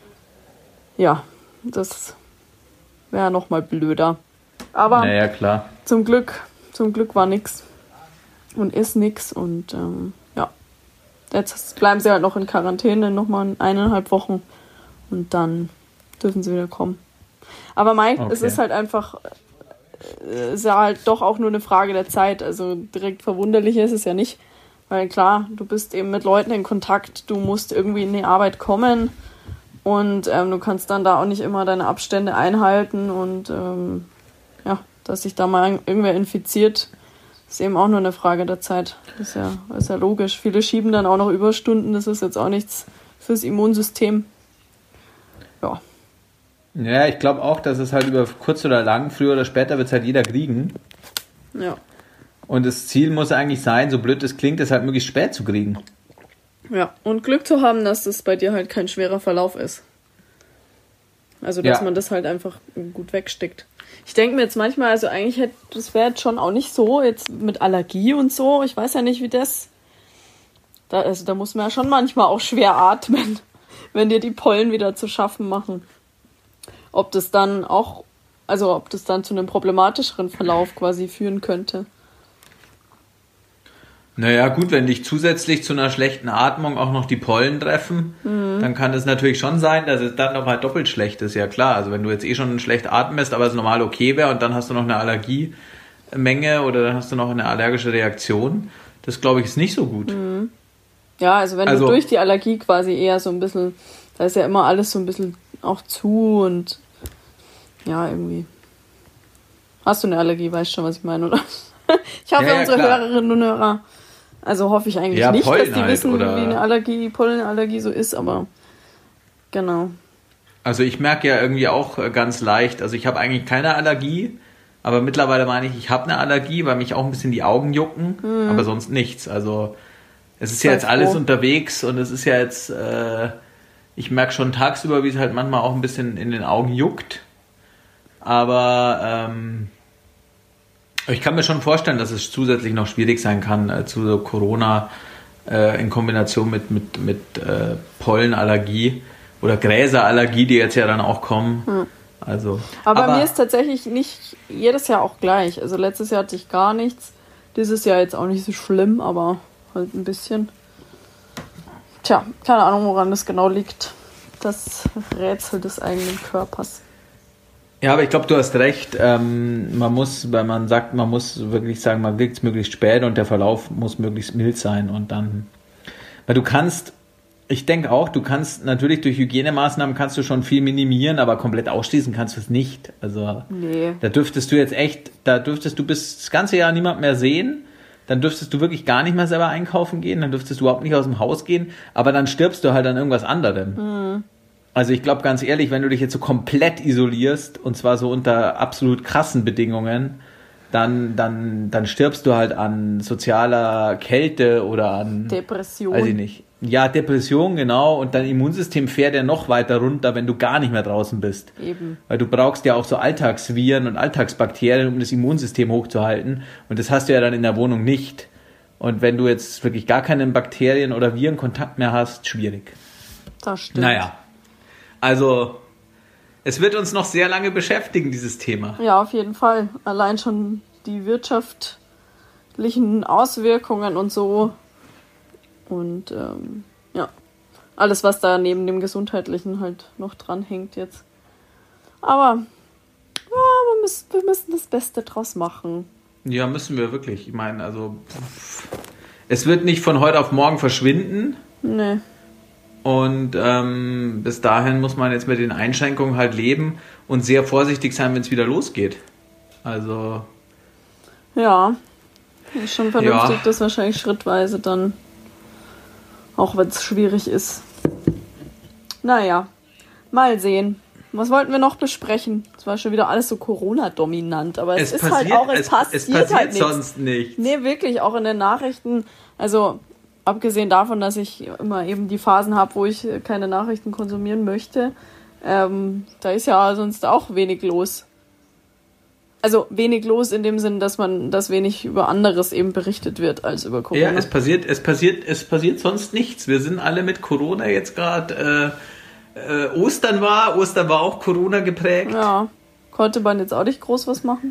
Speaker 1: ja, das wäre nochmal blöder. Aber
Speaker 2: naja, klar.
Speaker 1: zum Glück, zum Glück war nix und ist nix. Und ähm, ja, jetzt bleiben sie halt noch in Quarantäne, nochmal eineinhalb Wochen und dann dürfen sie wieder kommen. Aber Mike,
Speaker 2: Okay.
Speaker 1: es ist halt einfach, es ist ja halt doch auch nur eine Frage der Zeit. Also direkt verwunderlich ist es ja nicht. Weil klar, du bist eben mit Leuten in Kontakt, du musst irgendwie in die Arbeit kommen und ähm, du kannst dann da auch nicht immer deine Abstände einhalten und ähm, ja, dass sich da mal irgendwer infiziert, ist eben auch nur eine Frage der Zeit. Das ist ja, ist ja logisch. Viele schieben dann auch noch Überstunden, das ist jetzt auch nichts fürs Immunsystem. Ja.
Speaker 2: Ja, ich glaube auch, dass es halt über kurz oder lang, früher oder später wird es halt jeder kriegen.
Speaker 1: Ja.
Speaker 2: Und das Ziel muss eigentlich sein, so blöd es klingt, es halt möglichst spät zu kriegen.
Speaker 1: Ja, und Glück zu haben, dass das bei dir halt kein schwerer Verlauf ist. Also, dass
Speaker 2: Ja.
Speaker 1: man das halt einfach gut wegsteckt. Ich denke mir jetzt manchmal, also eigentlich hätte, das wäre jetzt schon auch nicht so, jetzt mit Allergie und so, ich weiß ja nicht, wie das, da, also da muss man ja schon manchmal auch schwer atmen, wenn dir die Pollen wieder zu schaffen machen. Ob das dann auch, also ob das dann zu einem problematischeren Verlauf quasi führen könnte.
Speaker 2: Naja, gut, wenn dich zusätzlich zu einer schlechten Atmung auch noch die Pollen treffen, mhm. dann kann es natürlich schon sein, dass es dann nochmal doppelt schlecht ist, ja klar. Also wenn du jetzt eh schon schlecht atmest, aber es normal okay wäre und dann hast du noch eine Allergiemenge oder dann hast du noch eine allergische Reaktion, das glaube ich ist nicht so gut.
Speaker 1: Mhm. Ja, also wenn
Speaker 2: also,
Speaker 1: du durch die Allergie quasi eher so ein bisschen, da ist ja immer alles so ein bisschen auch zu und ja, irgendwie. Hast du eine Allergie, weißt schon, was ich meine, oder? Ich hoffe,
Speaker 2: ja, ja,
Speaker 1: unsere
Speaker 2: klar.
Speaker 1: Hörerinnen und Hörer, also hoffe ich eigentlich
Speaker 2: ja,
Speaker 1: nicht,
Speaker 2: Pollen
Speaker 1: dass die
Speaker 2: halt,
Speaker 1: wissen,
Speaker 2: oder?
Speaker 1: wie eine Allergie, Pollenallergie so ist, aber genau.
Speaker 2: Also ich merke ja irgendwie auch ganz leicht, also ich habe eigentlich keine Allergie, aber mittlerweile meine ich, ich habe eine Allergie, weil mich auch ein bisschen die Augen jucken, mhm. aber sonst nichts. Also es ist
Speaker 1: Sei
Speaker 2: ja jetzt
Speaker 1: froh.
Speaker 2: alles unterwegs und es ist ja jetzt, äh, ich merke schon tagsüber, wie es halt manchmal auch ein bisschen in den Augen juckt, aber ähm, ich kann mir schon vorstellen, dass es zusätzlich noch schwierig sein kann äh, zu so Corona äh, in Kombination mit, mit, mit äh, Pollenallergie oder Gräserallergie, die jetzt ja dann auch kommen. Hm. Also,
Speaker 1: aber,
Speaker 2: aber
Speaker 1: mir ist tatsächlich nicht jedes Jahr auch gleich. Also letztes Jahr hatte ich gar nichts. Dieses Jahr jetzt auch nicht so schlimm, aber halt ein bisschen. Tja, keine Ahnung, woran das genau liegt. Das Rätsel des eigenen Körpers.
Speaker 2: Ja, aber ich glaube, du hast recht. Ähm, man muss, weil man sagt, man muss wirklich sagen, man kriegt es möglichst spät und der Verlauf muss möglichst mild sein und dann, weil du kannst, Ich denke auch, du kannst natürlich durch Hygienemaßnahmen kannst du schon viel minimieren, aber komplett ausschließen kannst du es nicht. Also
Speaker 1: Nee.
Speaker 2: da dürftest du jetzt echt, da dürftest du bis das ganze Jahr niemand mehr sehen. Dann dürftest du wirklich gar nicht mehr selber einkaufen gehen, dann dürftest du überhaupt nicht aus dem Haus gehen, aber dann stirbst du halt an irgendwas anderem.
Speaker 1: Mhm.
Speaker 2: Also ich glaube ganz ehrlich, wenn du dich jetzt so komplett isolierst und zwar so unter absolut krassen Bedingungen, dann, dann, dann stirbst du halt an sozialer Kälte oder an
Speaker 1: Depression.
Speaker 2: Weiß ich nicht. Ja, Depression, genau. Und dein Immunsystem fährt ja noch weiter runter, wenn du gar nicht mehr draußen bist.
Speaker 1: Eben.
Speaker 2: Weil du brauchst ja auch so Alltagsviren und Alltagsbakterien, um das Immunsystem hochzuhalten. Und das hast du ja dann in der Wohnung nicht. Und wenn du jetzt wirklich gar keinen Bakterien- oder Virenkontakt mehr hast, schwierig.
Speaker 1: Das stimmt.
Speaker 2: Naja. Also, es wird uns noch sehr lange beschäftigen, dieses Thema.
Speaker 1: Ja, auf jeden Fall. Allein schon die wirtschaftlichen Auswirkungen und so. Und ähm, ja, alles, was da neben dem Gesundheitlichen halt noch dran hängt jetzt. Aber ja, wir, müssen, wir müssen das Beste draus machen.
Speaker 2: Ja, müssen wir wirklich. Ich meine, also pff, es wird nicht von heute auf morgen verschwinden.
Speaker 1: Nee.
Speaker 2: Und ähm, bis dahin muss man jetzt mit den Einschränkungen halt leben und sehr vorsichtig sein, wenn es wieder losgeht. Also
Speaker 1: Ja, ist schon vernünftig,
Speaker 2: Ja.
Speaker 1: das wahrscheinlich schrittweise dann, auch wenn es schwierig ist. Naja, mal sehen. Was wollten wir noch besprechen? Es war schon wieder alles so Corona-dominant, aber es,
Speaker 2: es
Speaker 1: ist
Speaker 2: passiert,
Speaker 1: halt auch, es,
Speaker 2: es,
Speaker 1: passiert,
Speaker 2: es passiert
Speaker 1: halt nichts.
Speaker 2: sonst nichts.
Speaker 1: Nee, wirklich, auch in den Nachrichten, also abgesehen davon, dass ich immer eben die Phasen habe, wo ich keine Nachrichten konsumieren möchte, ähm, da ist ja sonst auch wenig los. Also wenig los in dem Sinn, dass man, dass wenig über anderes eben berichtet wird als über Corona.
Speaker 2: Ja, es passiert, es passiert, es passiert sonst nichts. Wir sind alle mit Corona jetzt gerade. Äh, äh, Ostern war, Ostern war auch Corona geprägt.
Speaker 1: Ja, konnte man jetzt auch nicht groß was machen.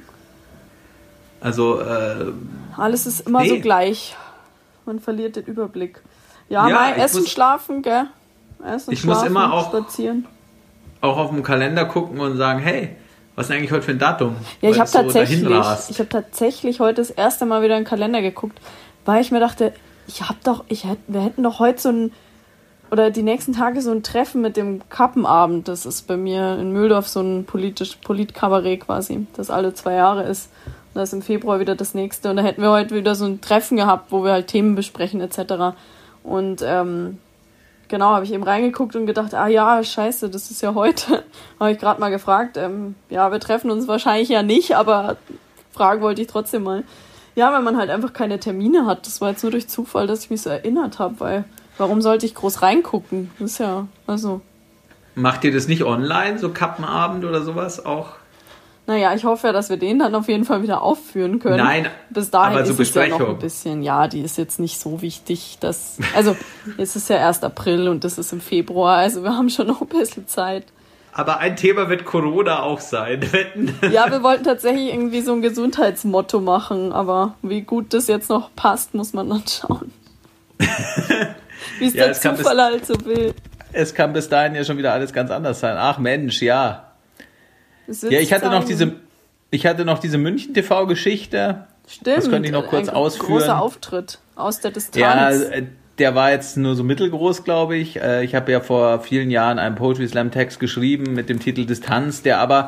Speaker 2: Also äh,
Speaker 1: Alles ist immer
Speaker 2: Nee.
Speaker 1: so gleich. Man verliert den Überblick. Ja,
Speaker 2: Ja,
Speaker 1: mal
Speaker 2: ich
Speaker 1: essen,
Speaker 2: muss-
Speaker 1: schlafen, gell? Essen,
Speaker 2: Ich muss
Speaker 1: schlafen,
Speaker 2: immer auch-
Speaker 1: spazieren.
Speaker 2: auch auf dem Kalender gucken und sagen, hey, was ist denn eigentlich heute für ein Datum?
Speaker 1: Ja, ich
Speaker 2: Weil
Speaker 1: habe
Speaker 2: es so
Speaker 1: tatsächlich,
Speaker 2: dahin rast.
Speaker 1: ich habe tatsächlich heute das erste Mal wieder in den Kalender geguckt, weil ich mir dachte, ich habe doch, ich hätt, wir hätten doch heute so ein, oder die nächsten Tage so ein Treffen mit dem Kappenabend. Das ist bei mir in Mühldorf so ein politisch Politkabarett quasi, das alle zwei Jahre ist. Und da ist im Februar wieder das nächste. Und da hätten wir heute wieder so ein Treffen gehabt, wo wir halt Themen besprechen et cetera. Und ähm, genau, habe ich eben reingeguckt und gedacht, ah ja, scheiße, das ist ja heute. Habe ich gerade mal gefragt. Ähm, ja, wir treffen uns wahrscheinlich ja nicht, aber fragen wollte ich trotzdem mal. Ja, weil man halt einfach keine Termine hat. Das war jetzt nur durch Zufall, dass ich mich so erinnert habe, weil warum sollte ich groß reingucken? Das ist ja, also,
Speaker 2: Macht ihr das nicht online, so Kappenabend oder sowas auch?
Speaker 1: naja, ich hoffe ja, dass wir den dann auf jeden Fall wieder aufführen können.
Speaker 2: Nein,
Speaker 1: Bis dahin
Speaker 2: aber so
Speaker 1: ist es ja noch
Speaker 2: Besprechung.
Speaker 1: ein bisschen, ja, die ist jetzt nicht so wichtig, dass, also, jetzt ist ja erst April und das ist im Februar, also wir haben schon noch ein bisschen Zeit.
Speaker 2: Aber ein Thema wird Corona auch sein. Wetten?
Speaker 1: Ja, wir wollten tatsächlich irgendwie so ein Gesundheitsmotto machen, aber wie gut das jetzt noch passt, muss man dann schauen. Wie es
Speaker 2: Ja,
Speaker 1: der
Speaker 2: es kann
Speaker 1: Zufall halt so will.
Speaker 2: Es kann bis dahin ja schon wieder alles ganz anders sein. Ach Mensch, ja.
Speaker 1: Es wird
Speaker 2: Ja, ich hatte noch
Speaker 1: zeigen.
Speaker 2: diese, ich hatte noch diese München-T V-Geschichte.
Speaker 1: Stimmt,
Speaker 2: das könnte ich noch kurz
Speaker 1: ein
Speaker 2: ausführen.
Speaker 1: großer Auftritt aus der Distanz.
Speaker 2: Ja, äh, der war jetzt nur so mittelgroß, glaube ich. Äh, Ich habe ja vor vielen Jahren einen Poetry Slam Text geschrieben mit dem Titel Distanz, der aber,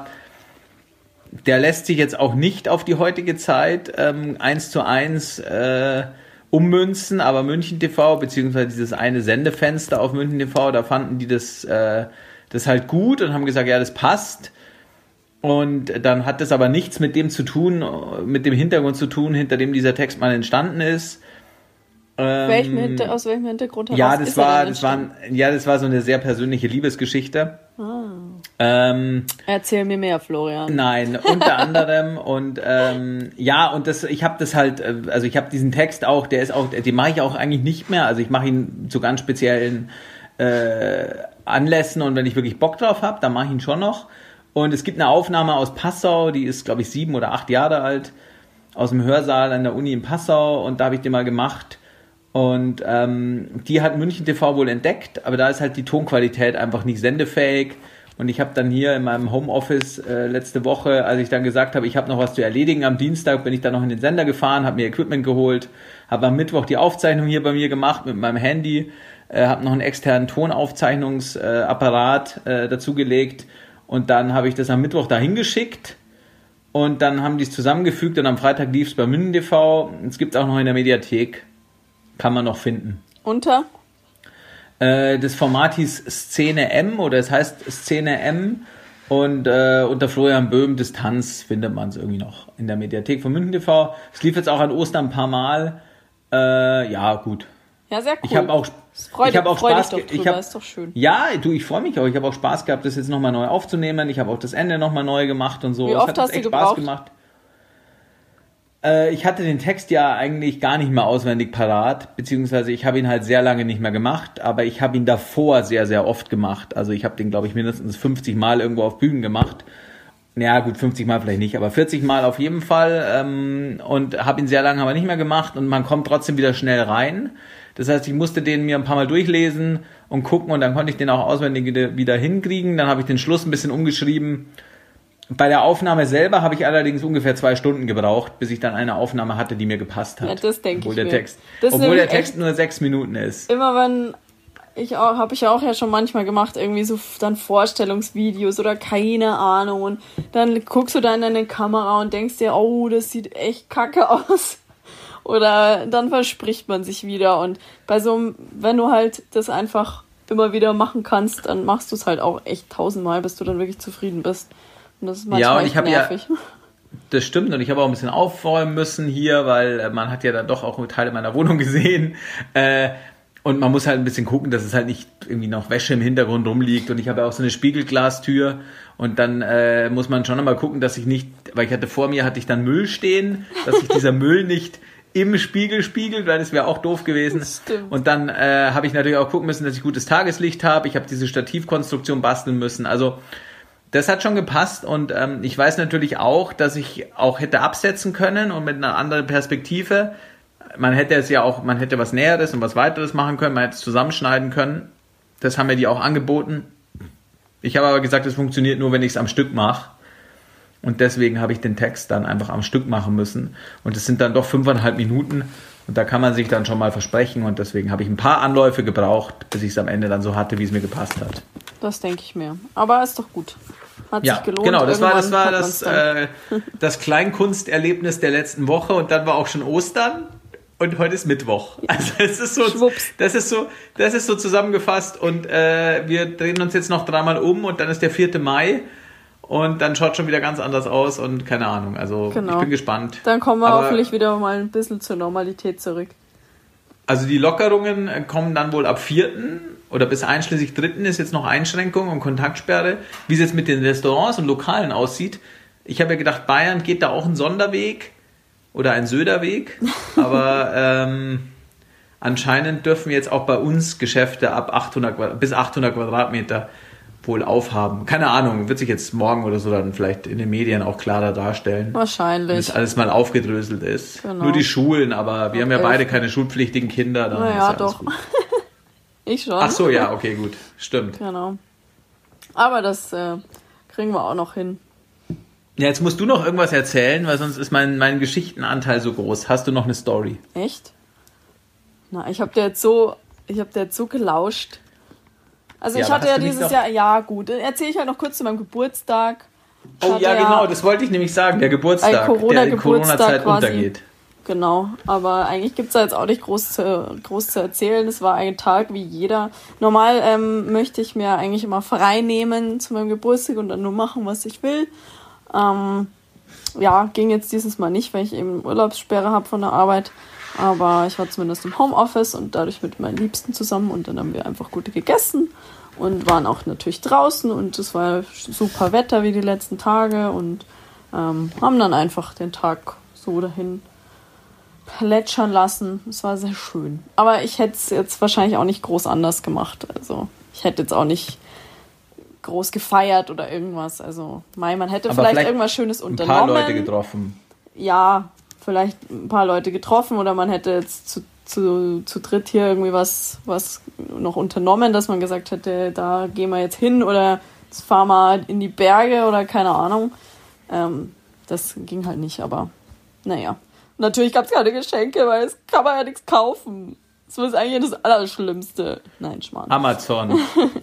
Speaker 2: der lässt sich jetzt auch nicht auf die heutige Zeit ähm, eins zu eins äh, ummünzen, aber München T V, beziehungsweise dieses eine Sendefenster auf München T V, da fanden die das, äh, das halt gut und haben gesagt, ja, das passt. Und dann hat das aber nichts mit dem zu tun, mit dem Hintergrund zu tun, hinter dem dieser Text mal entstanden ist. Ähm,
Speaker 1: welchem Hinter- aus welchem Hintergrund heraus
Speaker 2: ja, das
Speaker 1: ist er
Speaker 2: war,
Speaker 1: denn
Speaker 2: das war,
Speaker 1: entstanden?
Speaker 2: ja, das war so eine sehr persönliche Liebesgeschichte.
Speaker 1: Ah.
Speaker 2: Ähm,
Speaker 1: Erzähl mir mehr, Florian.
Speaker 2: Nein, unter anderem und ähm, ja, und das, ich habe das halt, äh, also ich habe diesen Text auch, der ist auch, den mache ich auch eigentlich nicht mehr. Also ich mache ihn zu ganz speziellen äh, Anlässen und wenn ich wirklich Bock drauf habe, dann mache ich ihn schon noch. Und es gibt eine Aufnahme aus Passau, die ist, glaube ich, sieben oder acht Jahre alt, aus dem Hörsaal an der Uni in Passau und da habe ich den mal gemacht. Und ähm, die hat München T V wohl entdeckt, aber da ist halt die Tonqualität einfach nicht sendefähig. Und ich habe dann hier in meinem Homeoffice äh, letzte Woche, als ich dann gesagt habe, ich habe noch was zu erledigen, am Dienstag bin ich dann noch in den Sender gefahren, habe mir Equipment geholt, habe am Mittwoch die Aufzeichnung hier bei mir gemacht mit meinem Handy, äh, habe noch einen externen Tonaufzeichnungsapparat äh, dazugelegt und dann habe ich das am Mittwoch dahin geschickt und dann haben die es zusammengefügt und am Freitag lief es bei Minden T V. Es gibt es auch noch in der Mediathek, kann man noch finden.
Speaker 1: Unter?
Speaker 2: Äh, das Format hieß Szene M oder es heißt Szene M und äh, unter Florian Böhm Distanz findet man es irgendwie noch in der Mediathek von Minden T V. Es lief jetzt auch an Ostern ein paar Mal. Äh, ja, gut.
Speaker 1: Ja, sehr cool.
Speaker 2: Ich habe auch,
Speaker 1: freu,
Speaker 2: ich hab auch
Speaker 1: freu
Speaker 2: Spaß
Speaker 1: dich doch drüber,
Speaker 2: ich hab,
Speaker 1: ist doch schön.
Speaker 2: Ja, du, ich freue mich auch. Ich habe auch Spaß gehabt, das jetzt nochmal neu aufzunehmen. Ich habe auch das Ende nochmal neu gemacht und so.
Speaker 1: Wie
Speaker 2: es
Speaker 1: oft
Speaker 2: hat
Speaker 1: hast
Speaker 2: echt
Speaker 1: du
Speaker 2: Spaß
Speaker 1: gebraucht?
Speaker 2: gemacht. Äh, ich hatte den Text ja eigentlich gar nicht mehr auswendig parat, beziehungsweise ich habe ihn halt sehr lange nicht mehr gemacht, aber ich habe ihn davor sehr, sehr oft gemacht. Also ich habe den, glaube ich, mindestens fünfzig Mal irgendwo auf Bühnen gemacht. Ja gut, fünfzig Mal vielleicht nicht, aber vierzig Mal auf jeden Fall ähm, und habe ihn sehr lange aber nicht mehr gemacht und man kommt trotzdem wieder schnell rein. Das heißt, ich musste den mir ein paar Mal durchlesen und gucken und dann konnte ich den auch auswendig wieder, wieder hinkriegen. Dann habe ich den Schluss ein bisschen umgeschrieben. Bei der Aufnahme selber habe ich allerdings ungefähr zwei Stunden gebraucht, bis ich dann eine Aufnahme hatte, die mir gepasst hat.
Speaker 1: Ja, das denke ich
Speaker 2: der
Speaker 1: mir.
Speaker 2: Text,
Speaker 1: Das
Speaker 2: obwohl der Text nur sechs Minuten ist.
Speaker 1: Immer wenn ich auch, habe ich auch ja schon manchmal gemacht, irgendwie so dann Vorstellungsvideos oder keine Ahnung und dann guckst du da in deine Kamera und denkst dir, oh, das sieht echt kacke aus. Oder dann verspricht man sich wieder und bei so einem, wenn du halt das einfach immer wieder machen kannst, dann machst du es halt auch echt tausendmal, bis du dann wirklich zufrieden bist. Und das ist manchmal
Speaker 2: ja, und
Speaker 1: echt
Speaker 2: ich habe
Speaker 1: nervig.
Speaker 2: Ja, das stimmt und ich habe auch ein bisschen aufräumen müssen hier, weil man hat ja dann doch auch Teile meiner Wohnung gesehen. Äh, Und man muss halt ein bisschen gucken, dass es halt nicht irgendwie noch Wäsche im Hintergrund rumliegt. Und ich habe ja auch so eine Spiegelglastür. Und dann äh, muss man schon einmal gucken, dass ich nicht, weil ich hatte vor mir, hatte ich dann Müll stehen, dass sich dieser Müll nicht im Spiegel spiegelt, weil das wäre auch doof gewesen.
Speaker 1: Stimmt.
Speaker 2: Und dann äh, habe ich natürlich auch gucken müssen, dass ich gutes Tageslicht habe. Ich habe diese Stativkonstruktion basteln müssen. Also das hat schon gepasst. Und ähm, ich weiß natürlich auch, dass ich auch hätte absetzen können und mit einer anderen Perspektive. Man hätte es ja auch, man hätte was Näheres und was Weiteres machen können, man hätte es zusammenschneiden können. Das haben mir die auch angeboten. Ich habe aber gesagt, es funktioniert nur, wenn ich es am Stück mache. Und deswegen habe ich den Text dann einfach am Stück machen müssen. Und es sind dann doch fünfeinhalb Minuten. Und da kann man sich dann schon mal versprechen. Und deswegen habe ich ein paar Anläufe gebraucht, bis ich es am Ende dann so hatte, wie es mir gepasst hat.
Speaker 1: Das denke ich mir. Aber ist doch gut. Hat
Speaker 2: ja,
Speaker 1: sich gelohnt.
Speaker 2: Genau, das war das, war
Speaker 1: Irgendwann
Speaker 2: das,
Speaker 1: hat man's
Speaker 2: äh, das Kleinkunsterlebnis der letzten Woche. Und dann war auch schon Ostern. Und heute ist Mittwoch. Also es ist so,
Speaker 1: Schwupps.
Speaker 2: das ist so, das ist so zusammengefasst. Und äh, wir drehen uns jetzt noch dreimal um und dann ist der vierte Mai und dann schaut schon wieder ganz anders aus und keine Ahnung. Also
Speaker 1: Genau.
Speaker 2: ich bin gespannt.
Speaker 1: Dann kommen wir
Speaker 2: Aber,
Speaker 1: hoffentlich wieder mal ein bisschen zur Normalität zurück.
Speaker 2: Also die Lockerungen kommen dann wohl ab vierten oder bis einschließlich dritten ist jetzt noch Einschränkung und Kontaktsperre. Wie es jetzt mit den Restaurants und Lokalen aussieht. Ich habe ja gedacht, Bayern geht da auch einen Sonderweg. Oder ein Söderweg, aber ähm, anscheinend dürfen jetzt auch bei uns Geschäfte ab achthundert bis achthundert Quadratmeter wohl aufhaben. Keine Ahnung, wird sich jetzt morgen oder so dann vielleicht in den Medien auch klarer darstellen.
Speaker 1: Wahrscheinlich.
Speaker 2: Wenn das alles mal aufgedröselt ist.
Speaker 1: Genau.
Speaker 2: Nur die Schulen, aber wir
Speaker 1: Ab
Speaker 2: haben ja
Speaker 1: elf.
Speaker 2: beide keine schulpflichtigen Kinder. Dann ist
Speaker 1: Naja,
Speaker 2: ja alles
Speaker 1: doch.
Speaker 2: gut.
Speaker 1: Ich schon.
Speaker 2: Ach so, ja, okay, gut. Stimmt.
Speaker 1: Genau. Aber das äh, kriegen wir auch noch hin.
Speaker 2: Ja, jetzt musst du noch irgendwas erzählen, weil sonst ist mein, mein Geschichtenanteil so groß. Hast du noch eine Story?
Speaker 1: Echt? Na, ich habe dir jetzt so, ich habe dir jetzt so gelauscht. Also
Speaker 2: Ja,
Speaker 1: ich
Speaker 2: aber
Speaker 1: hatte
Speaker 2: hast
Speaker 1: ja
Speaker 2: du nicht
Speaker 1: dieses
Speaker 2: noch-
Speaker 1: Jahr, ja gut, erzähle ich halt noch kurz zu meinem Geburtstag. Ich
Speaker 2: Oh
Speaker 1: hatte
Speaker 2: ja, genau, das wollte ich nämlich sagen. Der Geburtstag,
Speaker 1: Ein Corona-
Speaker 2: der in
Speaker 1: Geburtstag
Speaker 2: Corona-Zeit
Speaker 1: quasi.
Speaker 2: untergeht.
Speaker 1: Genau, aber eigentlich gibt's da jetzt auch nicht groß zu, groß zu erzählen. Es war ein Tag wie jeder. Normal ähm, möchte ich mir eigentlich immer frei nehmen zu meinem Geburtstag und dann nur machen, was ich will. Ähm, ja, ging jetzt dieses Mal nicht, weil ich eben Urlaubssperre habe von der Arbeit. Aber ich war zumindest im Homeoffice und dadurch mit meinen Liebsten zusammen und dann haben wir einfach gut gegessen und waren auch natürlich draußen und es war super Wetter wie die letzten Tage und ähm, haben dann einfach den Tag so dahin plätschern lassen. Es war sehr schön. Aber ich hätte es jetzt wahrscheinlich auch nicht groß anders gemacht. Also ich hätte jetzt auch nicht groß gefeiert oder irgendwas. Also mei, man hätte
Speaker 2: Aber
Speaker 1: vielleicht,
Speaker 2: vielleicht
Speaker 1: irgendwas Schönes
Speaker 2: Ein
Speaker 1: unternommen.
Speaker 2: paar Leute getroffen.
Speaker 1: Ja, vielleicht ein paar Leute getroffen oder man hätte jetzt zu, zu, zu dritt hier irgendwie was, was noch unternommen, dass man gesagt hätte, da gehen wir jetzt hin oder jetzt fahren wir in die Berge oder keine Ahnung. Ähm, das ging halt nicht, aber naja. Natürlich gab es keine Geschenke, weil es kann man ja nichts kaufen. Das ist eigentlich das Allerschlimmste. Nein, Schmarrn.
Speaker 2: Amazon.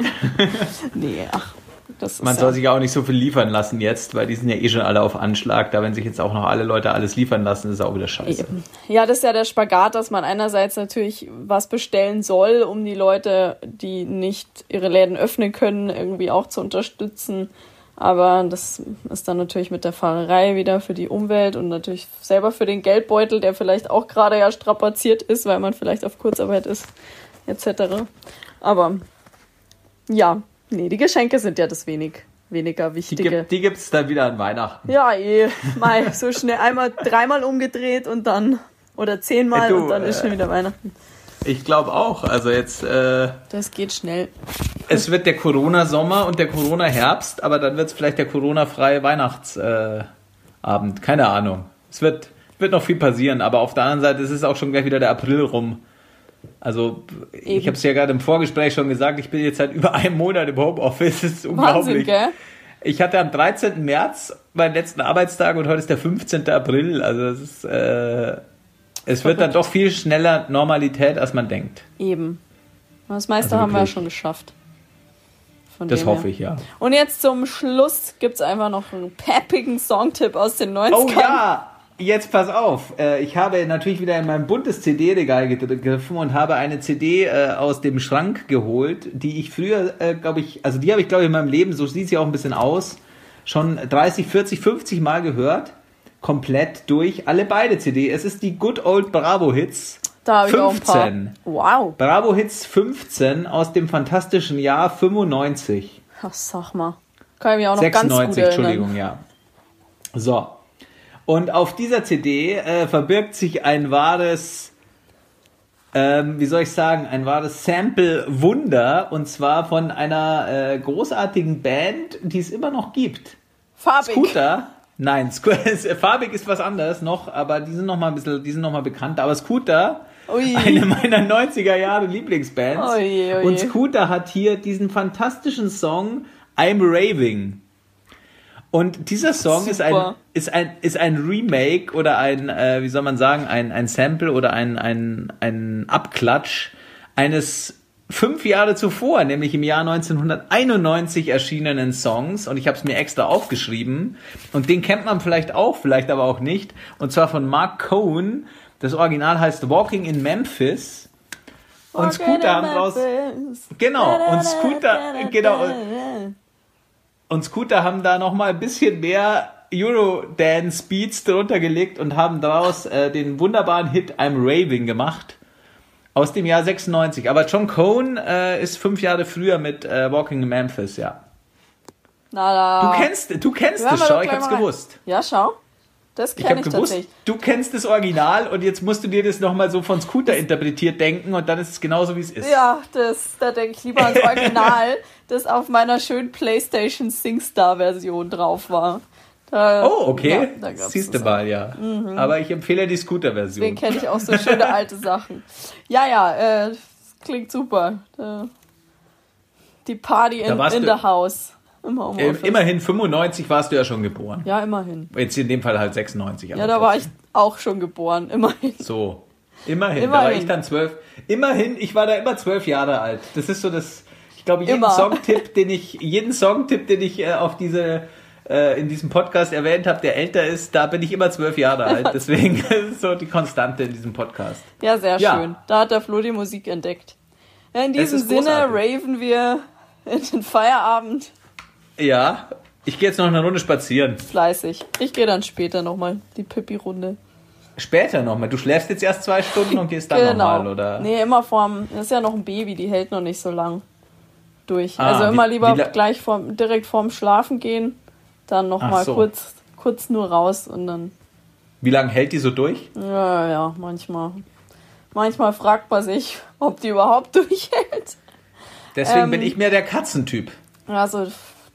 Speaker 1: Nee, ach. Das ist
Speaker 2: Man
Speaker 1: ja
Speaker 2: soll sich ja auch nicht so viel liefern lassen jetzt, weil die sind ja eh schon alle auf Anschlag. Da, wenn sich jetzt auch noch alle Leute alles liefern lassen, ist auch wieder scheiße.
Speaker 1: Eben. Ja, das ist ja der Spagat, dass man einerseits natürlich was bestellen soll, um die Leute, die nicht ihre Läden öffnen können, irgendwie auch zu unterstützen. Aber das ist dann natürlich mit der Fahrerei wieder für die Umwelt und natürlich selber für den Geldbeutel, der vielleicht auch gerade ja strapaziert ist, weil man vielleicht auf Kurzarbeit ist, et cetera. Aber ja, nee, die Geschenke sind ja das wenig, weniger
Speaker 2: Die,
Speaker 1: Wichtige.
Speaker 2: gibt, die gibt's dann wieder an Weihnachten.
Speaker 1: Ja, eh, mal so schnell einmal, dreimal umgedreht und dann, oder zehnmal
Speaker 2: Äh, du,
Speaker 1: und dann ist
Speaker 2: äh,
Speaker 1: schon wieder Weihnachten.
Speaker 2: Ich glaube auch. Also jetzt, äh,
Speaker 1: Das geht schnell.
Speaker 2: es wird der Corona-Sommer und der Corona-Herbst, aber dann wird es vielleicht der Corona-freie Weihnachtsabend. Äh, Keine Ahnung. Es wird, wird noch viel passieren, aber auf der anderen Seite ist es auch schon gleich wieder der April rum. Also, ich
Speaker 1: Eben.
Speaker 2: habe es ja gerade im Vorgespräch schon gesagt, ich bin jetzt seit über einem Monat im Homeoffice. Das ist unglaublich.
Speaker 1: Wahnsinn, gell?
Speaker 2: Ich hatte am dreizehnten März meinen letzten Arbeitstag und heute ist der fünfzehnten April. Also, es ist, äh, es wird dann doch viel schneller Normalität, als man denkt.
Speaker 1: Eben. Das meiste
Speaker 2: Also
Speaker 1: haben wir ja
Speaker 2: wirklich.
Speaker 1: schon geschafft. Von
Speaker 2: Das
Speaker 1: dem
Speaker 2: hoffe
Speaker 1: her.
Speaker 2: ich, ja.
Speaker 1: Und jetzt zum Schluss gibt's einfach noch einen peppigen Songtipp aus den neunzigern.
Speaker 2: Oh ja, jetzt pass auf. Äh, Ich habe natürlich wieder in mein buntes C D-Regal gegriffen und habe eine C D äh, aus dem Schrank geholt, die ich früher, äh, glaube ich, also die habe ich, glaube ich, in meinem Leben, so sieht sie auch ein bisschen aus, schon dreißig, vierzig, fünfzig Mal gehört. Komplett durch, alle beide C D. Es ist die Good Old Bravo Hits
Speaker 1: Da habe ich auch ein
Speaker 2: fünfzehn.
Speaker 1: paar. Wow.
Speaker 2: Bravo Hits fünfzehn aus dem fantastischen Jahr fünfundneunzig.
Speaker 1: Ach, sag mal. Kann ich mich auch noch
Speaker 2: sechsundneunzig,
Speaker 1: ganz gut erinnern.
Speaker 2: Entschuldigung, ja. So. Und auf dieser C D äh, verbirgt sich ein wahres, ähm, wie soll ich sagen, ein wahres Sample-Wunder. Und zwar von einer äh, großartigen Band, die es immer noch gibt.
Speaker 1: Farbig.
Speaker 2: Scooter. Nein, Sco- farbig ist was anderes noch, aber die sind noch mal ein bisschen, die sind noch mal bekannt. Aber Scooter,
Speaker 1: Ui.
Speaker 2: eine meiner neunziger Jahre Lieblingsbands.
Speaker 1: Oje, oje.
Speaker 2: Und Scooter hat hier diesen fantastischen Song I'm Raving. Und dieser Song ist ein,
Speaker 1: Super.
Speaker 2: ist ein, ist ein Remake oder ein, äh, wie soll man sagen, ein, ein Sample oder ein, ein, ein Abklatsch eines fünf Jahre zuvor, nämlich im Jahr neunzehnhunderteinundneunzig erschienenen Songs. Und ich habe es mir extra aufgeschrieben. Und den kennt man vielleicht auch, vielleicht aber auch nicht. Und zwar von Mark Cohn. Das Original heißt Walking in Memphis. Und Scooter haben draus... Genau, und Scooter... Genau, und Scooter haben da nochmal ein bisschen mehr Eurodance-Beats drunter gelegt und haben daraus äh, den wunderbaren Hit I'm Raving gemacht. Aus dem Jahr sechsundneunzig. Aber John Cohn äh, ist fünf Jahre früher mit äh, Walking in Memphis, ja.
Speaker 1: Na,
Speaker 2: Du
Speaker 1: da.
Speaker 2: kennst, du kennst
Speaker 1: Hören
Speaker 2: es,
Speaker 1: wir
Speaker 2: schau,
Speaker 1: doch
Speaker 2: ich
Speaker 1: gleich
Speaker 2: hab's
Speaker 1: mal rein.
Speaker 2: gewusst.
Speaker 1: Ja, schau. Das
Speaker 2: Ich
Speaker 1: kenne
Speaker 2: hab
Speaker 1: ich,
Speaker 2: gewusst,
Speaker 1: tatsächlich.
Speaker 2: du kennst das Original und jetzt musst du dir das nochmal so von Scooter interpretiert denken und dann ist es genauso, wie es ist.
Speaker 1: Ja, das, da denke ich lieber ans Original, das auf meiner schönen PlayStation SingStar-Version drauf war. Da,
Speaker 2: Oh, okay.
Speaker 1: Ja, da gab's
Speaker 2: Siehst du
Speaker 1: das
Speaker 2: mal, ja.
Speaker 1: Mhm.
Speaker 2: Aber ich empfehle die
Speaker 1: Deswegen
Speaker 2: Scooter-Version.
Speaker 1: kenne ich auch so schöne alte Sachen. Ja, ja, äh, das klingt super. Äh, die Party
Speaker 2: Da
Speaker 1: in,
Speaker 2: warst
Speaker 1: in
Speaker 2: du-
Speaker 1: the house. Im
Speaker 2: Äh,
Speaker 1: Homeoffice.
Speaker 2: immerhin fünfundneunzig warst du ja schon geboren.
Speaker 1: Ja, immerhin.
Speaker 2: Jetzt in dem Fall halt sechsundneunzig.
Speaker 1: Ja,
Speaker 2: aber
Speaker 1: da war ich
Speaker 2: trotzdem.
Speaker 1: auch schon geboren. Immerhin.
Speaker 2: So. Immerhin. Da war
Speaker 1: Immerhin.
Speaker 2: ich dann zwölf. Immerhin, ich war da immer zwölf Jahre alt. Das ist so das, ich glaube, jeden
Speaker 1: Immer.
Speaker 2: Songtipp, den ich, jeden Songtipp, den ich äh, auf diese, äh, in diesem Podcast erwähnt habe, der älter ist, da bin ich immer zwölf Jahre alt. Deswegen ist so die Konstante in diesem Podcast.
Speaker 1: Ja, sehr
Speaker 2: Ja.
Speaker 1: schön. Da hat der Flo die Musik entdeckt. Ja, in
Speaker 2: Es
Speaker 1: diesem
Speaker 2: ist
Speaker 1: Sinne
Speaker 2: großartig.
Speaker 1: raven wir in den Feierabend
Speaker 2: Ja, ich gehe jetzt noch eine Runde spazieren.
Speaker 1: fleißig. Ich gehe dann später nochmal die Pippi-Runde.
Speaker 2: Später nochmal. Du schläfst jetzt erst zwei Stunden und gehst dann
Speaker 1: Genau.
Speaker 2: nochmal, oder?
Speaker 1: Nee, immer vorm, das ist ja noch ein Baby, die hält noch nicht so lang durch.
Speaker 2: Ah,
Speaker 1: also immer
Speaker 2: wie-
Speaker 1: lieber
Speaker 2: wie la-
Speaker 1: gleich vorm, direkt vorm Schlafen gehen, dann
Speaker 2: Ach
Speaker 1: nochmal
Speaker 2: so.
Speaker 1: kurz, kurz nur raus und dann,
Speaker 2: Wie lange hält die so durch?
Speaker 1: ja, ja, manchmal. Manchmal fragt man sich, ob die überhaupt durchhält.
Speaker 2: Deswegen
Speaker 1: Ähm,
Speaker 2: bin ich mehr der Katzentyp.
Speaker 1: Also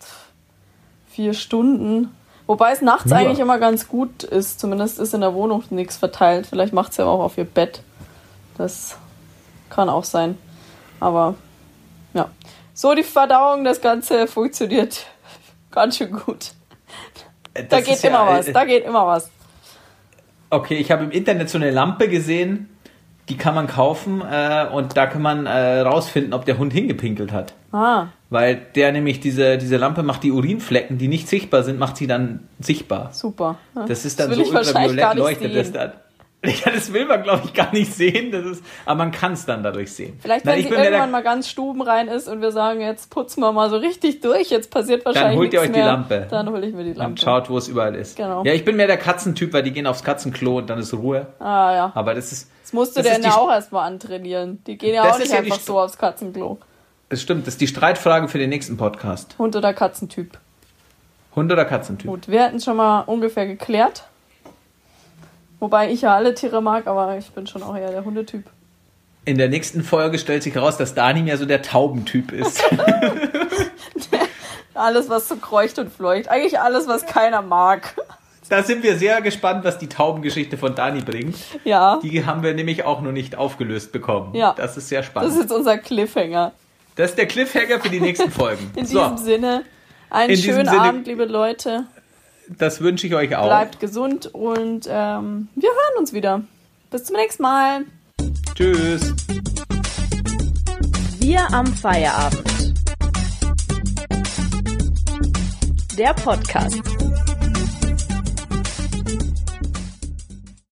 Speaker 1: vier Stunden. Wobei es nachts
Speaker 2: Nur.
Speaker 1: eigentlich immer ganz gut ist. Zumindest ist in der Wohnung nichts verteilt. Vielleicht macht sie ja auch auf ihr Bett. Das kann auch sein. Aber ja. So die Verdauung, das Ganze funktioniert ganz schön gut. Da
Speaker 2: Das
Speaker 1: geht
Speaker 2: ist ja,
Speaker 1: immer was.
Speaker 2: äh,
Speaker 1: Da geht immer was.
Speaker 2: Okay, ich habe im Internet so eine Lampe gesehen, die kann man kaufen äh, und da kann man äh, rausfinden, ob der Hund hingepinkelt hat.
Speaker 1: Ah.
Speaker 2: Weil der nämlich, diese, diese Lampe macht die Urinflecken, die nicht sichtbar sind, macht sie dann sichtbar.
Speaker 1: Super. Ja.
Speaker 2: Das ist dann
Speaker 1: das
Speaker 2: so
Speaker 1: will ich wahrscheinlich gar
Speaker 2: ultraviolett
Speaker 1: nicht
Speaker 2: leuchtet das
Speaker 1: sehen.
Speaker 2: dann. Ja, das will man, glaube ich, gar nicht sehen. Das ist, aber man kann es dann dadurch sehen.
Speaker 1: Vielleicht,
Speaker 2: Nein,
Speaker 1: wenn
Speaker 2: ich
Speaker 1: sie
Speaker 2: bin mir
Speaker 1: irgendwann
Speaker 2: der,
Speaker 1: mal ganz stubenrein ist und wir sagen, jetzt putzen wir mal so richtig durch, jetzt passiert wahrscheinlich
Speaker 2: Dann holt ihr euch
Speaker 1: nichts
Speaker 2: die
Speaker 1: mehr.
Speaker 2: Lampe.
Speaker 1: Dann hole ich mir die Lampe.
Speaker 2: Und schaut, wo es überall ist.
Speaker 1: Genau.
Speaker 2: Ja, ich bin mehr der Katzentyp, weil die gehen aufs Katzenklo und dann ist Ruhe.
Speaker 1: Ah ja.
Speaker 2: Aber das ist...
Speaker 1: Das musst du
Speaker 2: das
Speaker 1: dir
Speaker 2: ist
Speaker 1: ja
Speaker 2: die-
Speaker 1: auch erstmal antrainieren. Die gehen ja
Speaker 2: Das
Speaker 1: auch nicht
Speaker 2: ist ja die
Speaker 1: einfach
Speaker 2: St-
Speaker 1: so aufs Katzenklo.
Speaker 2: Das stimmt, das ist die Streitfrage für den nächsten Podcast.
Speaker 1: Hund oder Katzentyp?
Speaker 2: Hund oder Katzentyp?
Speaker 1: Gut, wir hatten es schon mal ungefähr geklärt. Wobei ich ja alle Tiere mag, aber ich bin schon auch eher der Hundetyp.
Speaker 2: In der nächsten Folge stellt sich raus, dass Dani mehr so der Taubentyp ist.
Speaker 1: Alles, was so kreucht und fleucht. Eigentlich alles, was keiner mag.
Speaker 2: Da sind wir sehr gespannt, was die Taubengeschichte von Dani bringt.
Speaker 1: Ja,
Speaker 2: Die haben wir nämlich auch noch nicht aufgelöst bekommen.
Speaker 1: Ja.
Speaker 2: Das ist sehr
Speaker 1: das
Speaker 2: spannend.
Speaker 1: ist jetzt unser Cliffhanger.
Speaker 2: Das ist der Cliffhanger für die nächsten Folgen.
Speaker 1: In
Speaker 2: So,
Speaker 1: diesem Sinne, einen
Speaker 2: In diesem
Speaker 1: schönen
Speaker 2: Sinne-
Speaker 1: Abend, liebe Leute.
Speaker 2: das wünsche ich euch auch.
Speaker 1: Bleibt gesund und ähm, wir hören uns wieder. Bis zum nächsten Mal.
Speaker 2: Tschüss.
Speaker 3: Wir am Feierabend. Der Podcast.